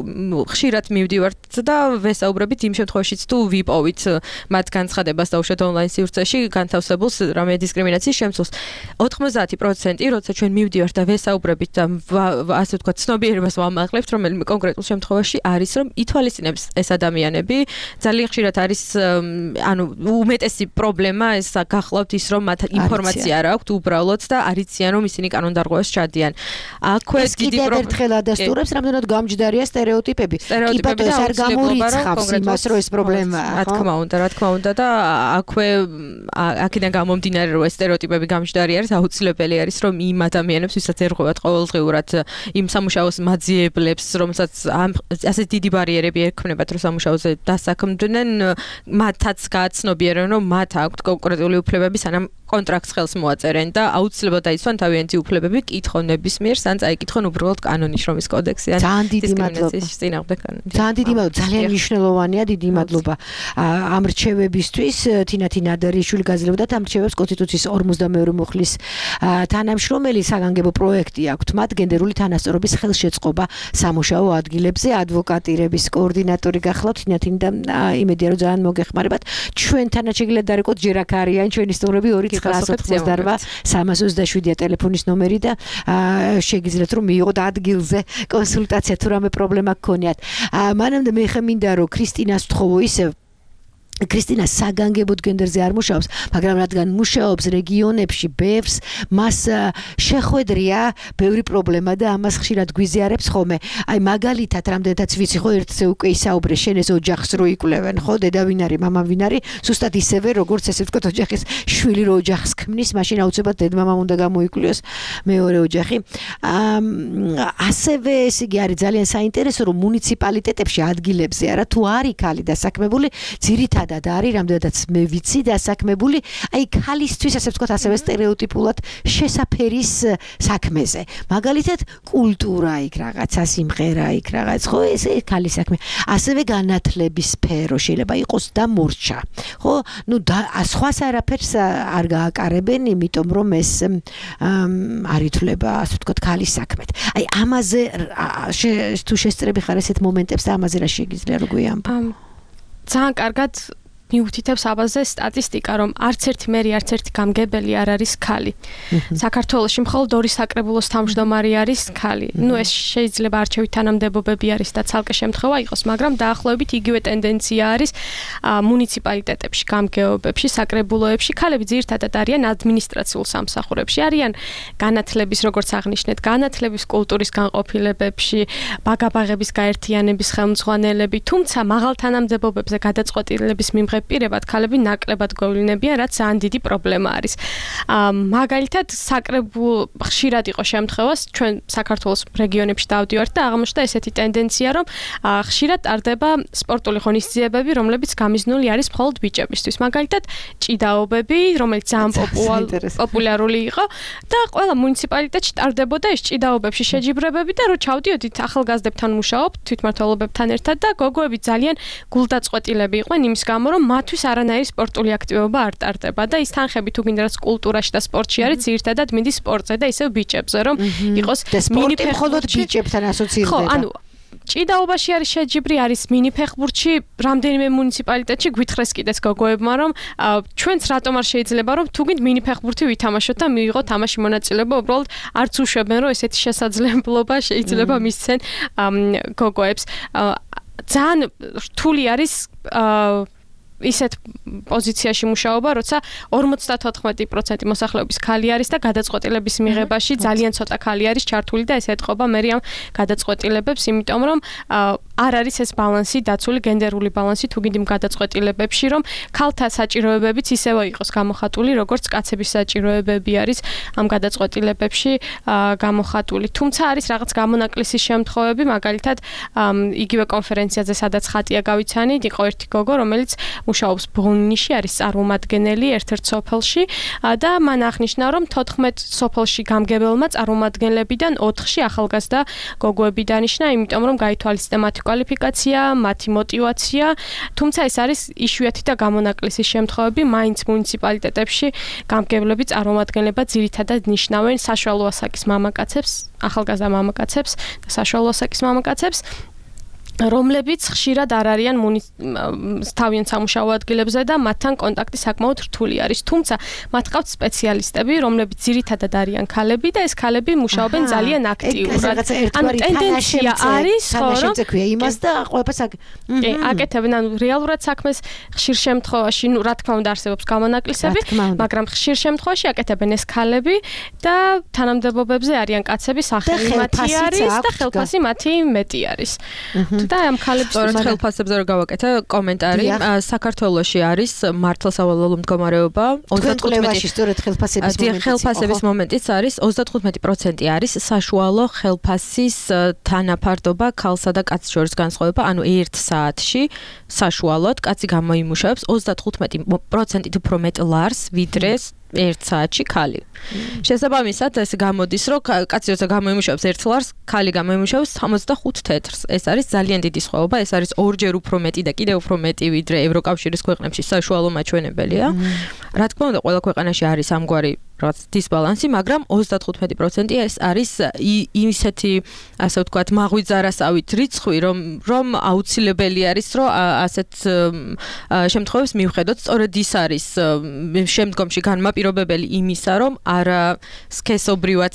ხშირად მივდივართ და ვესაუბრებით იმ შემთხვევაშიც თუ ვიპოვით მათ განცხადებას დაუშვათ ონლაინ სივრცეში განთავსებულს რამე დისკრიმინაციის შემცვლელს. ოთხმოცდაათი პროცენტი როცა ჩვენ მივდივართ და ვესაუბრებით და ასე ვთქვათ ცნობიერებას ვამაღლებთ რომელიმე კონკრეტულ შემთხვევაში არის რომ ითვალისწინებს ეს ადამიანები ძალიან ხშირად არის ანუ უმეტესი პრობლემა ეს გახლავთ ის რომ მათ ინფორმაცია არ აქვთ უბრალოდ და არიციან რომ ისინი კანონდარღვევას ჩადიან. აქვე დიდი პრობლემა ერთხელ ადასტურებს რამდენად გამჯდარია სტერეოტიპები. კი ბატონო ეს არ გამორიცხავს იმას რომ ეს პრობლემაა. რა თქმა უნდა, რა თქმა უნდა და აქვე აქედან გამომდინარე რომ ეს სტერეოტიპები გამჯდარი არის აუცილებელი არის რომ იმ ადამიანებს ვისაც ერღვევათ ყოველდღიურად იმ სამუშაოს მაძიებლებს რომელსაც ასე დიდი ბარიერები ექმნებათ რომ სამუშაოზე დასაქმდნენ მათაც გააცნობიერონ რომ მათ აქვთ კონკრეტული უფლებები სანამ კონტრაქტს ხელს მოაწერენ და აუცილებლად დაიცვან თავიანთი უფლებები კითხონ ნებისმიერ ან წაიკითხონ უბრალოდ კანონის შრომის კოდექსი ან ძალიან დიდი მადლობა ძალიან დიდი მადლობა ძალიან მნიშვნელოვანია დიდი მადლობა ამ რჩევებისთვის თინათი ნადარიშვილი გაძლევდა ამ რჩევებს კონსტიტუციის ორმოცდამეორი მუხლის თანამშრომელი საგანგებო პროექტი აქვთ მათ გენდერული თანასწორობის ხელშეწყობა სამუშაო ადგილებზე ადვოკატირების კოორდინატორი გახლავთ თინათი და იმედია რომ ძალიან მოგეხმარებათ ჩვენთანაც შეგიძლიათ დარეკოთ ჯერ აქ არიან ჩვენი სტუმრები ორი ცხრაას ოცდაოთხ სამას ოცდაშვიდია ტელეფონის ნომერი და შეგიძლიათ რომ მიიღოთ ადგილზე კონსულტაცია თუ რამე პრობლემა გქონიათ. მანამდე მე ხე მინდა რომ ქრისტინას ვთხოვო ისევ ქრისტინა საგანგებოდ გენდერზე არ მუშაობს, მაგრამ რადგან მუშაობს რეგიონებში ბევრს, მას შეხვედრია ბევრი პრობლემა და ამას ხშირად გვიზიარებს ხოლმე. აი მაგალითად რამდენადაც ვიცი ხო ერთზე უკვე ისაუბრე შენ ეს ოჯახს რო იკვლევენ, ხო დედა ვინ არის, მამა ვინ არის, ზუსტად ისევე როგორც ესე ვთქვათ ოჯახის შვილი რო ოჯახს ქმნის, მაშინ აუცილებლად დედმამამ უნდა გამოიკვლიოს მეორე ოჯახი. ასევე ეს იგი არის ძალიან საინტერესო რომ მუნიციპალიტეტებში ადგილებზე არა თუ არ იქალი დასაქმებული ძირითადად და არის რამდენადაც მე ვიცი დასაქმებული აი ქალისთვის ასე ვთქვათ ასევე სტერეოტიპულად შესაფერის საქმეზე მაგალითად კულტურა იქ რაღაცა სიმღერა იქ რაღაც ხო ეს ქალის საქმე ასევე განათლების სფერო შეიძლება იყოს და მორჩა ხო ნუ სხვას არაფერს არ გააკარებენ იმიტომ რომ ეს არ ითვლება ასე ვთქვათ ქალის საქმეთ აი ამაზე თუ შესწრები ხარ ესეთ მომენტებს და ამაზე რა შეგიძლია რო გვიამბო ძალიან კარგად მიუთითებს აბაზე სტატისტიკა რომ არც ერთი მერი არც ერთი გამგებელი არ არის ქალი. საქართველოში მხოლოდ ორი საკრებულოს თავმჯდომარე არის ქალი. ნუ ეს შეიძლება არჩევით თანამდებობები არის და ცალკე შემთხვევა იყოს, მაგრამ დაახლოებით იგივე ტენდენცია არის მუნიციპალიტეტებში, გამგეობებში, საკრებულოებში. ქალები ძირითადად არიან ადმინისტრაციულ სამსახურებში, არიან განათლების, როგორც აღნიშნეთ, განათლების კულტურის განყოფილებებში, ბაგაბაღების გაერთიანების ხელმძღვანელები, თუმცა მაღალ თანამდებობებზე გადაწყვეტილების მიმღებ პირებად ქალები ნაკლებად გოვლინებიან, რაც ძალიან დიდი პრობლემა არის. მაგალითად, საკრებულ ხშირად იყო შემთხვევა, ჩვენ საქართველოს რეგიონებში დავდივართ და აღმოჩნდა ესეთი ტენდენცია, რომ ხშირად ტარდება სპორტული ღონისძიებები, რომლებიც გამიზნული არის მხოლოდ ბიჭებისთვის. მაგალითად, ჭიდაობები, რომელიც ძალიან პოპულარული იყო და ყველა მუნიციპალიტეტში ტარდებოდა ეს ჭიდაობებში შეჯიბრებები და რო ჩავდიოდით ახალგაზრდებთან მუშაობთ, თვითმმართველობებთან ერთად და გოგოები ძალიან გულდაწყვეტილები იყვნენ იმის გამო, რომ მათთვის არანაირი სპორტული აქტივობა არ ტარდება და ის თანხები თუ გინდა რაც კულტურაში და სპორტში არის ძირითადად მიდის სპორტზე და ისევ ბიჭებზე რომ იყოს სპორტი მხოლოდ ბიჭებთან ასოცირდება. ხო, ანუ ჭიდაობაში არის შეჯიბრი, არის მინი ფეხბურთში, რამდენიმე მუნიციპალიტეტში გვითხრეს კიდეც გოგოებმა, რომ ჩვენც რატომ არ შეიძლება რომ თუ გინდ მინი ფეხბურთი ვითამაშოთ და მივიღოთ თამაში მონაწილეობა, უბრალოდ არც უშვებენ რომ ესეთი შესაძლებლობა შეიძლება მისცენ გოგოებს. ძალიან რთული არის ისეთ პოზიციაში მუშაობა, როცა ორმოცდათოთხმეტი პროცენტი მოსახლეობის ქალი არის და გადაწყვეტილების მიღებაში ძალიან ცოტა ქალი არის ჩართული და ეს ეთყობა მე ამ გადაწყვეტილებებს, იმიტომ რომ არ არის ეს ბალანსი დაცული, გენდერული ბალანსი თუ გინდ იმ გადაწყვეტილებებში, რომ ქალთა საჭიროებებიც ისევე იყოს გამოხატული, როგორც კაცების საჭიროებები არის ამ გადაწყვეტილებებში გამოხატული. თუმცა არის რაღაც გამონაკლისის შემთხვევები, მაგალითად, იგივე კონფერენციაზე, სადაც ხატია გავიცანით, იყო ერთი გოგო, რომელიც მუშაობს ბონიში, არის წარმომადგენელი ერთ-ერთ სოფელში და მან აღნიშნა, რომ თოთხმეტ სოფელში გამგებელმა წარმომადგენლებიდან ოთხში ახალგაზრდა გოგოები დანიშნა, იმიტომ რომ გაითვალისწინა მათი კვალიფიკაცია, მათი мотиваცია, თუმცა ეს არის იშვიათი და გამონაკლისი შემთხვევები, მაინც მუნიციპალიტეტებში გამგებლები წარმომადგენლება ძირითადად ნიშნავენ საშუალო ასაკის მამაკაცებს, ახალგაზრდა მამაკაცებს და საშუალო ასაკის მამაკაცებს, რომლებიც ხშირად არ არიან თავიანთ სამუშაო ადგილებზე და მათთან კონტაქტი საკმაოდ რთული არის. თუმცა მათ ყავთ სპეციალისტები, რომლებიც ძირითადად არიან ქალები და ეს ქალები მუშაობენ ძალიან აქტიურად. ანუ ტენდენცია არის, ხო, რომ იმას და ყველაფერს აკეთებენ, ანუ რეალურად საქმეს ხშირ შემთხვევაში, ну, რა თქმა უნდა არსებობს გამონაკლისები, მაგრამ ხშირ შემთხვევაში აკეთებენ ეს ქალები და თანამდებობებზე არიან კაცები, სახელი მათი არის და ხელფასი მათი მეტი არის. და ამ ქალებს სწორედ ხელფასებზე რო გავაკეთე კომენტარი, საქართველოში არის მართლსავალალო მდგომარეობა ოცდათხუთმეტი სწორედ ხელფასების მომენტიც. ხელფასების მომენტიც არის ოცდათხუთმეტი პროცენტი არის საშუალო ხელფასის თანაფარდობა ქალსა და კაცს შორის განსხვავება, ანუ ერთ საათში საშუალოდ კაცი გამოიმუშავებს ოცდათხუთმეტი პროცენტით უფრო მეტ ლარს, ვიდრე ერთ საათში ქალი. შესაბამისად ეს გამოდის, რომ კაცი როცა გამოიმუშავებს ერთ ლარს, ქალი გამოიმუშავებს სამოცდახუთ თეთრს. ეს არის ძალიან დიდი სხვაობა, ეს არის ორჯერ უფრო მეტი და კიდევ უფრო მეტი ვიდრე ევროკავშირის ქვეყნებში საშუალო მაჩვენებელია. რა თქმა უნდა, ყველა ქვეყანაში არის ამგვარი რაღაც დისბალანსი, მაგრამ ოცდათხუთმეტი პროცენტი ეს არის ისეთი, ასე ვთქვათ, მაღვიძარასავით რიცხვი, რომ რომ აუცილებელი არის, რომ ასეთ შემთხვევებს მივხედოთ. სწორედ ის არის შემდგომში განმაპირობებელი იმისა, რომ არა სქესობრივად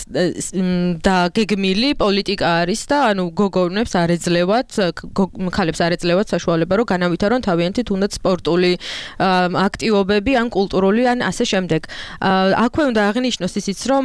და გეგმილი პოლიტიკა არის და ანუ გოგონებს არ ეძლევათ, ქალებს არ ეძლევათ საშუალება, რომ განავითარონ თავიანთი თუნდაც სპორტული აქტივობები ან კულტურული ან ასე შემდეგ. აქვე უნდა აღინიშნოს ისიც, რომ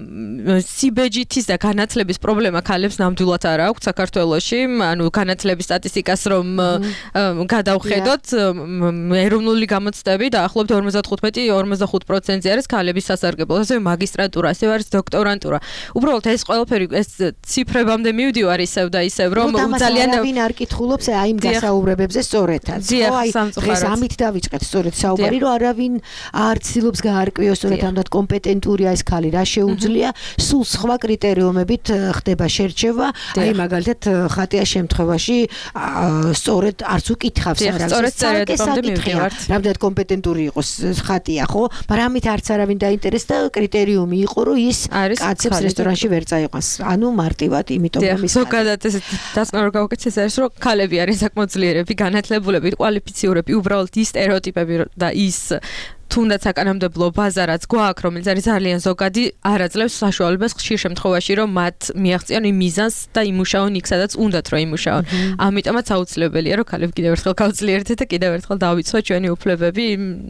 სიბეჯითის და განათლების პრობლემა ქალებს ნამდვილად არ აქვს საქართველოში, ანუ განათლების სტატისტიკას რომ გადავხედოთ, ეროვნული გამოცდები დაახლოებით ორმოცდათხუთმეტი ორმოცდახუთ პროცენტი არის ქალების სასარგებლო, ასევე მაგისტრატურა, ასევე არის დოქტორანტურა. უბრალოდ ეს ყველაფერი ეს ციფრებამდე მივდივარ ისევ და ისევ, რომ ძალიან ვინ არ კითხულობს აი იმ გასაუბრებებზე სწორედაც. ხო, აი დღეს ამით დავიწყეთ სწორედ საუბარი, რომ არავინ არ ცდილობს გაარკვიოს სწორედ ამდენ კომპეტენტურია ეს ქალი, რა შეუძლია, სულ სხვა კრიტერიუმებით ხდება შერჩევა, აი მაგალითად ხატია შემთხვევაში სწორედ არც უკითხავს სწორედ წერეთამდე მივდივართ. რამდენად კომპეტენტური იყოს ხატია, ხო? მაგრამ ამით არც არავინ დაინტერესდა, კრიტერიუმი იყო, რომ ის კაცებს რესტორანში ვერ წაიყვანს. ანუ მარტივად, იმიტომ რომ ის ზოგადად ეს დასკვნა რო გავაკეთე, ეს არის, რომ ქალები არიან საკმაოდ ძლიერები, განათლებულები, კვალიფიციურები, უბრალოდ ის სტერეოტიპები და ის თუნდაც საკანონმდებლო ბაზა რაც გვაქვს, რომელიც არის ძალიან ზოგადი, არ აძლევს საშუალებას ხშირ შემთხვევაში, რომ მათ მიაღწიონ იმ მიზანს და იმუშაონ იქ, სადაც უნდათ რომ იმუშაონ. ამიტომაც აუცილებელია, რომ ქალები კიდევ ერთხელ გავძლიერდეთ და კიდევ ერთხელ დავიცვათ ჩვენი უფლებები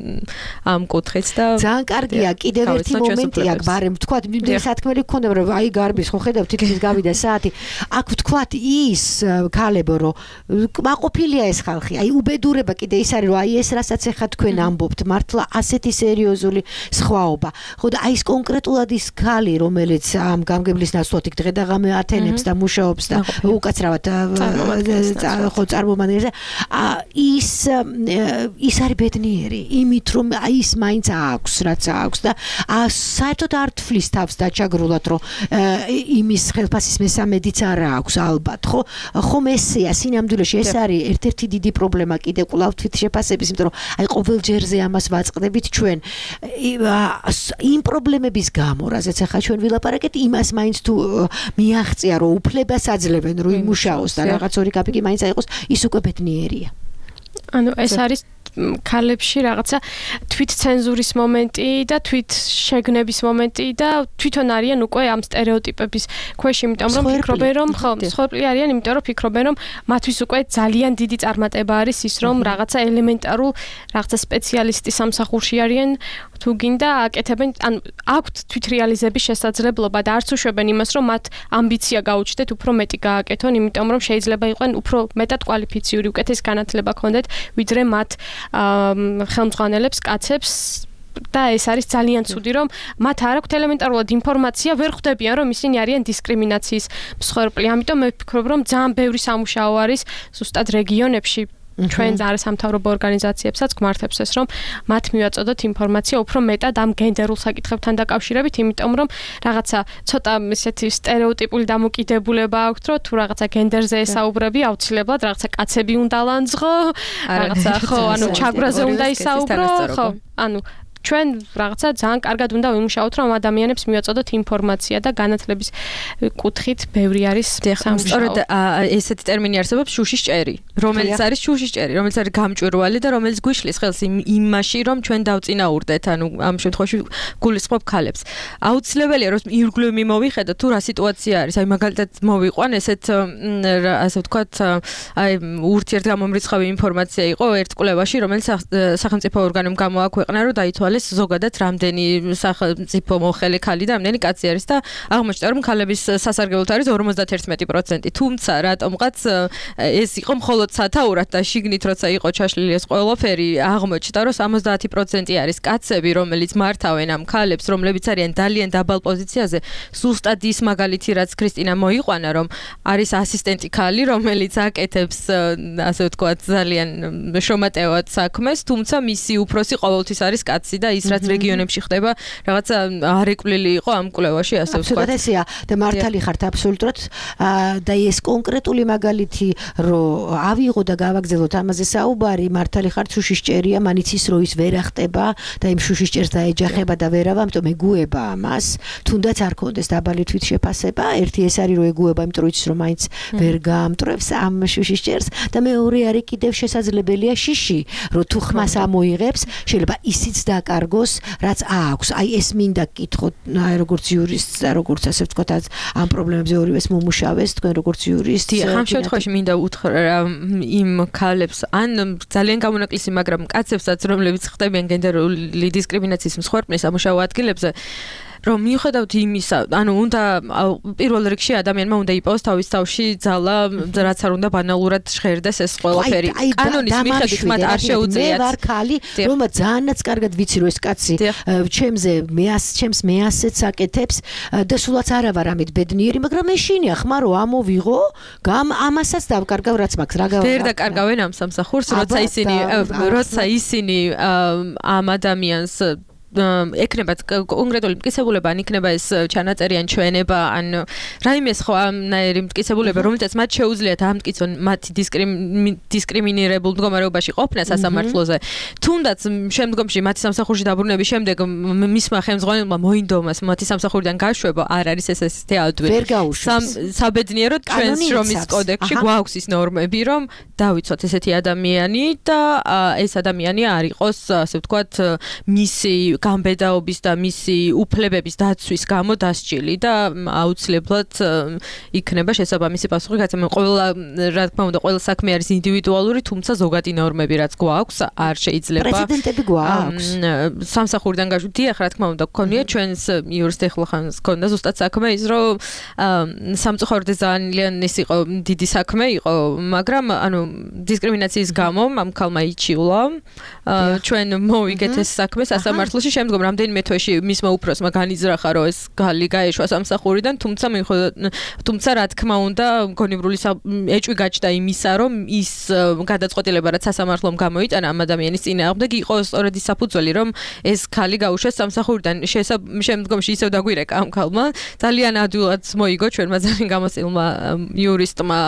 ამ კუთხით და ძალიან კარგია, კიდევ ერთი მომენტია, ბარემ ვთქვათ, სათქმელი გქონდა, რომ აი გარბის ხო ხედავ თითქმის გავიდა საათი. აქ ვთქვათ ის ქალებო, რომ მაყოფილია ეს ხალხი, აი უბედურება კიდე ის არის, რომ აი ეს რასაც ახლა თქვენ ამბობთ, მართლა ასეთი სერიოზული სხვაობა. ხო და აი ეს კონკრეტულად ის ქალი, რომელიც ამ გამგებლის ნაცვლად იქ დღე და ღამე ათენებს და მუშაობს და უკაცრავად ხო წარმომადგენელზე, ის ის არის ბედნიერი, იმით რომ აი ის მაინც აქვს, რაც აქვს და საერთოდ არ თვლის თავს დაჩაგრულად, რომ იმის ხელფასის მესამედიც არ აქვს ალბათ, ხო? ხომ ესეა სინამდვილეში ეს არის ერთ-ერთი დიდი პრობლემა კიდე კვლავ თვით შეფასების, იმიტომ რომ აი ყოველ ჯერზე ამას ვაწყდებით ჩვენ იმ პრობლემების გამო, რაზეც ახლა ჩვენ ვილაპარაკეთ, იმას მაინც თუ მიაღწია, რომ უფლებას აძლევენ, რომ იმუშაოს და რაღაც ორი კაპიკი მაინც აიყოს, ის უკვე ბედნიერია. ანუ ეს არის ქალებში რაღაცა თვით ცენზურის მომენტი და თვით შეგნების მომენტი და თვითონ არიან უკვე ამ სტერეოტიპების ქვეშ, იმიტომ რომ ფიქრობენ, რომ ხო, სხვაები არიან, იმიტომ რომ ფიქრობენ, რომ მათთვის უკვე ძალიან დიდი წარმატება არის ის, რომ რაღაცა ელემენტარულ რაღაცა სპეციალისტი სამსახურში არიან, თუ გინდა აკეთებენ, ანუ აქვთ თვითრეალიზების შესაძლებლობა და არც უშვებენ იმას, რომ მათ ამბიცია გაუჩნდეთ უფრო მეტი გააკეთონ, იმიტომ რომ შეიძლება იყვნენ უფრო მეტად კვალიფიციური, უკეთეს განათლება ჰქონდეთ, ვიდრე მათ ხელმძღვანელებს, კაცებს და ეს არის ძალიან ცუდი, რომ მათ არ აქვთ ელემენტარულად ინფორმაცია, ვერ ხვდებიან, რომ ისინი არიან დისკრიმინაციის მსხვერპლი. ამიტომ მე ვფიქრობ, რომ ძალიან ბევრი სამუშაო არის ზუსტად რეგიონებში, ჩვენ არასამთავრობო ორგანიზაციებსაც გვმართებს ეს რომ მათ მივაწოდოთ ინფორმაცია უფრო მეტად ამ გენდერულ საკითხებთან დაკავშირებით, იმიტომ რომ რაღაცა ცოტა ისეთი სტერეოტიპული დამოკიდებულება აქვს, რომ თუ რაღაცა გენდერზე ესაუბრები, აუცილებლად რაღაცა კაცები უნდა ლანძღო, რაღაცა ხო, ანუ ჩაგვრაზე უნდა ისაუბრო, ხო, ანუ ჩვენ რაღაცა ძალიან კარგად უნდა ვიმუშაოთ, რომ ადამიანებს მივაწოდოთ ინფორმაცია და განათლების კუთხით ბევრი არის სამუშაო. სწორედ ესეთი ტერმინი არსებობს შუშის ჭერი, რომელიც არის შუშის ჭერი, რომელიც არის გამჭვირვალე და რომელიც გვიშლის ხელს იმაში, რომ ჩვენ დავწინაურდეთ, ანუ ამ შემთხვევაში გულისხმობ ქალებს. აუცილებელია, რომ ირგვლივ მოვიხედოთ თუ რა სიტუაცია არის. აი მაგალითად მოვიყვან ესეთ ასე ვთქვათ, აი ურთიერთგამომრიცხავი ინფორმაცია იყო ერთ კვლევაში, რომელიც სახელმწიფო ორგანომ გამოაქვეყნა, რომ დაითვალა ზოგადად რამდენი სახელმწიფო მოხელე ქალი და რამდენი კაცი არის და აღმოჩნდა რომ ქალების სასარგებლოდ არის ორმოცდაერთმეტი პროცენტი. თუმცა რატომღაც ეს იყო მხოლოდ სათაურად და შიგნით როცა იყო ჩაშლილი ეს ყველაფერი აღმოჩნდა რომ სამოცდაათი პროცენტი არის კაცები რომელიც მართავენ ამ ქალებს რომლებიც არიან ძალიან დაბალ პოზიციაზე. ზუსტად ის მაგალითი რაც ქრისტინა მოიყვანა რომ არის ასისტენტი ქალი რომელიც აკეთებს ასე ვთქვათ ძალიან შრომატევად საქმეს თუმცა მისი უფროსი ყოველთვის არის კაცი და ის რაც რეგიონებში ხდება რაღაცა არეკვლილი იყო ამ კვლევაში ასე ვთქვათ. აბსოლუტურად ესეა და მართალი ხართ აბსოლუტურად და ეს კონკრეტული მაგალითი რომ ავიღო და გავაგზავნოთ ამაზე საუბარი მართალი ხართ შუშის ჭერია მან იცის რომ ის ვერ ახტება და იმ შუშის ჭერს დაეჯახება და ვერავა ამიტომ ეგუება ამას თუნდაც არ კონდეს დაბალი თვით შეფასება ერთი ეს არის რომ ეგუება იმიტომ რომ იცის რომ მაინც ვერ გაამტრევს ამ შუშის ჭერს და მეორე არის კიდევ შესაძლებელია შიში რომ თუ ხმას ამოიღებს შეიძლება ისიც დაკარგოს რაც აქვს აი ეს მინდა გკითხოთ აი როგორც იურისტს და როგორც ასე ვთქვათ ამ პრობლემებზე ორივეს მომუშავეს თქვენ როგორც იურისტი ამ შემთხვევაში მინდა უთხრა იმ ქალებს ან ძალიან გამონაკლისი მაგრამ კაცებსაც რომლებიც ხდებიან გენდერული დისკრიმინაციის მსხვერპლის სამუშაო ადგილებზე რომ მიუხედავთ იმისა, ანუ უნდა პირველ რიგში ადამიანმა უნდა იპოვოს თავის თავში ძალა, რაც არ უნდა ბანალურად ჟღერდეს ეს ყველაფერი. კანონის მიხედვით მათ არ შეუძლიათ. მე ვარ ქალი, რომელმაც ძალიანაც კარგად ვიცი რომ ეს კაცი ჩემზე მეას ჩემს მეასეც აკეთებს და სულაც არა ვარ ამით ბედნიერი, მაგრამ მეშინია ხმა რომ ამოვიღო, გამ ამასაც დავკარგავ რაც მაქვს, რა გავაკეთე. ვერ დაკარგავენ ამ სამსახურს, როცა ისინი როცა ისინი ამ ადამიანს ეკნება კონკრეტული მტკიცებულება, ან იქნება ეს ჩანაწერი ან ჩვენება, ან რაიმე სხვა ამნაირი მტკიცებულება, რომელთაც მათ შეუძლიათ ამტკიცონ მათი დისკრიმინირებულ მდგომარეობაში ყოფნა სასამართლოზე. თუნდაც შემდგომში მათი სამსახურში დაბრუნების შემდეგ მისმა ხელმძღვანელმა მოინდომას მათი სამსახურიდან გაშვება, არ არის ეს ესეთი ადვილი. საბედნიეროდ ჩვენს შრომის კოდექსში გვაქვს ის ნორმები, რომ დავიცვათ ესეთი ადამიანი და ეს ადამიანი არ იყოს, ასე ვთქვათ, მისი გამბედაობის და მისი უფლებების დაცვის გამო დასჯილი და აუცილებლად იქნება შესაბამისი პასუხი გაცემა. ყველა რა თქმა უნდა, ყველა საქმე არის ინდივიდუალური, თუმცა ზოგადი ნორმები რაც გვაქვს, არ შეიძლება. პრეცედენტები გვაქვს. სამსახურიდან გაშვით, დიახ, რა თქმა უნდა, გქონია ჩვენს იურისტ ეხლახანს გქონდა ზუსტად საქმე ის, რომ სამწუხაროდ ძალიან ის იყო დიდი საქმე იყო, მაგრამ ანუ დისკრიმინაციის გამო ამ ქალმა იჩივლა. ჩვენ მოვიგეთ ეს საქმე სასამართლოში შემდგომ რამდენიმე თვეში მისმა უფროსმა განიზრახა რომ ეს ქალი გაეშვა სამსახურიდან თუმცა თუმცა რა თქმა უნდა გონივრული ეჭვი გაჩნდა იმისა რომ ის გადაწყვეტილება რაც სასამართლომ გამოიტანა ამ ადამიანის წინააღმდეგ იყო სწორედ ის საფუძველი რომ ეს ქალი გაუშვეს სამსახურიდან შემდგომში ისევ დაგვირეკა ამ ქალმა ძალიან ადვილად მოიგო ჩვენმა ძალიან გამოცდილმა იურისტმა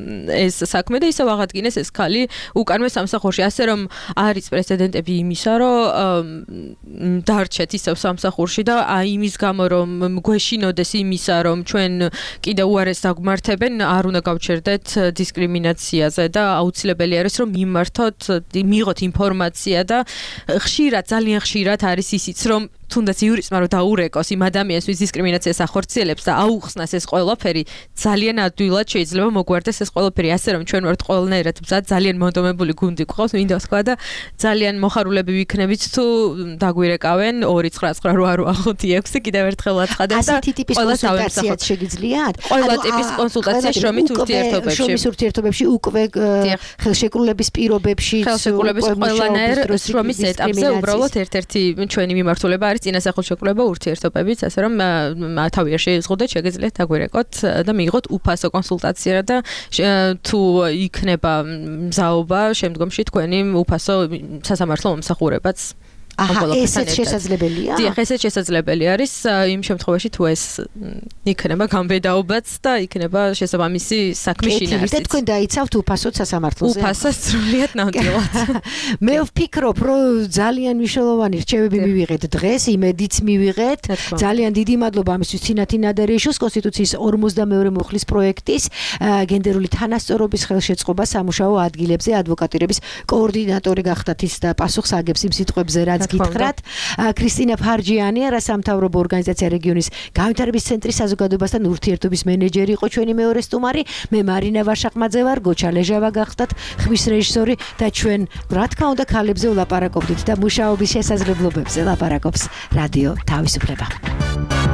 ეს საქმე და ისევ აღადგინეს ეს ქალი უკანვე სამსახურში ასე რომ არის პრეცედენტები იმისა რომ დარჩეთ ისევ სამსახურში და აი იმის გამო რომ გვეშინოდეს იმისა რომ ჩვენ კიდე უარეს დაგმართებენ არ უნდა გავჩერდეთ დისკრიმინაციაზე და აუცილებელი არის რომ მიმართოთ მიიღოთ ინფორმაცია და ხშირად ძალიან ხშირად არის ისიც რომ თუნდაც იურისტმა რომ დაურეკოს იმ ადამიანს ვის დისკრიმინაციას ახორციელებს და აუხსნას ეს ყველაფერი ძალიან ადვილად შეიძლება მოგვარდეს ეს ყველაფერი ასე რომ ჩვენ ვართ ყველნაირად მზად ძალიან მონდომებული გუნდი გვყავს მინდა ვთქვა და ძალიან მოხარულები ვიქნებით თუ დაგვირეკავენ ორი ცხრა ცხრა რვა ხუთი ექვსი კიდევ ერთხელ აცხადებ და ასეთი ტიპის კონსულტაციაც შეგიძლიათ ყველა ტიპის კონსულტაცია შრომის ურთიერთობებში შრომის ურთიერთობებში უკვე ხელშეკრულების პირობებში ხელშეკრულების ყველანაირ შრომის ეტაპზე უბრალოდ ერთ-ერთი ჩვენი მიმართულება არის წინასახელშეკრულება ურთიერთობებით, ასე რომ თავი არ შეიზღუდეთ, შეგიძლიათ დაგვირეკოთ და მიიღოთ უფასო კონსულტაცია და თუ იქნება მზაობა შემდგომში თქვენი უფასო სასამართლო მომსახურებაც აჰა, ესეც შესაძლებელია? დიახ, ესეც შესაძლებელი არის იმ შემთხვევაში თუ ეს იქნება გამბედაობაც და იქნება შესაბამისი საქმის შინაარსიც. და თქვენ დაიცავთ უფასოდ სასამართლოზე? უფასოდ სრულიად ნამდვილად. მე ვფიქრობ, რომ ძალიან მნიშვნელოვანი რჩევები მივიღეთ დღეს, იმედიც მივიღეთ. ძალიან დიდი მადლობა ამისთვის ცინათი ნადარეიშვილს, კონსტიტუციის ორმოცდამეორე მუხლის პროექტის გენდერული თანასწორობის ხელშეწყობა სამუშაო ადგილებზე ადვოკატირების კოორდინატორი გახდათ ის და პასუხს აგებს იმ სიტყვებზე, რაც გითხრათ. ქრისტინა ფარჯიანია, რასამთავრობო ორგანიზაცია რეგიონის განვითარების ცენტრის საზოგადოებასთან ურთიერთობის მენეჯერი იყო ჩვენი მეორე სტუმარი. მე მარინა ვაშაყმაძე ვარ, გოჩა ლეჟავა გახდათ ხმის რეჟისორი და ჩვენ რა თქმა უნდა ქალებზე ვლაპარაკობდით და მუშაობის შესაძლებლობებზე ლაპარაკობს რადიო თავისუფლება.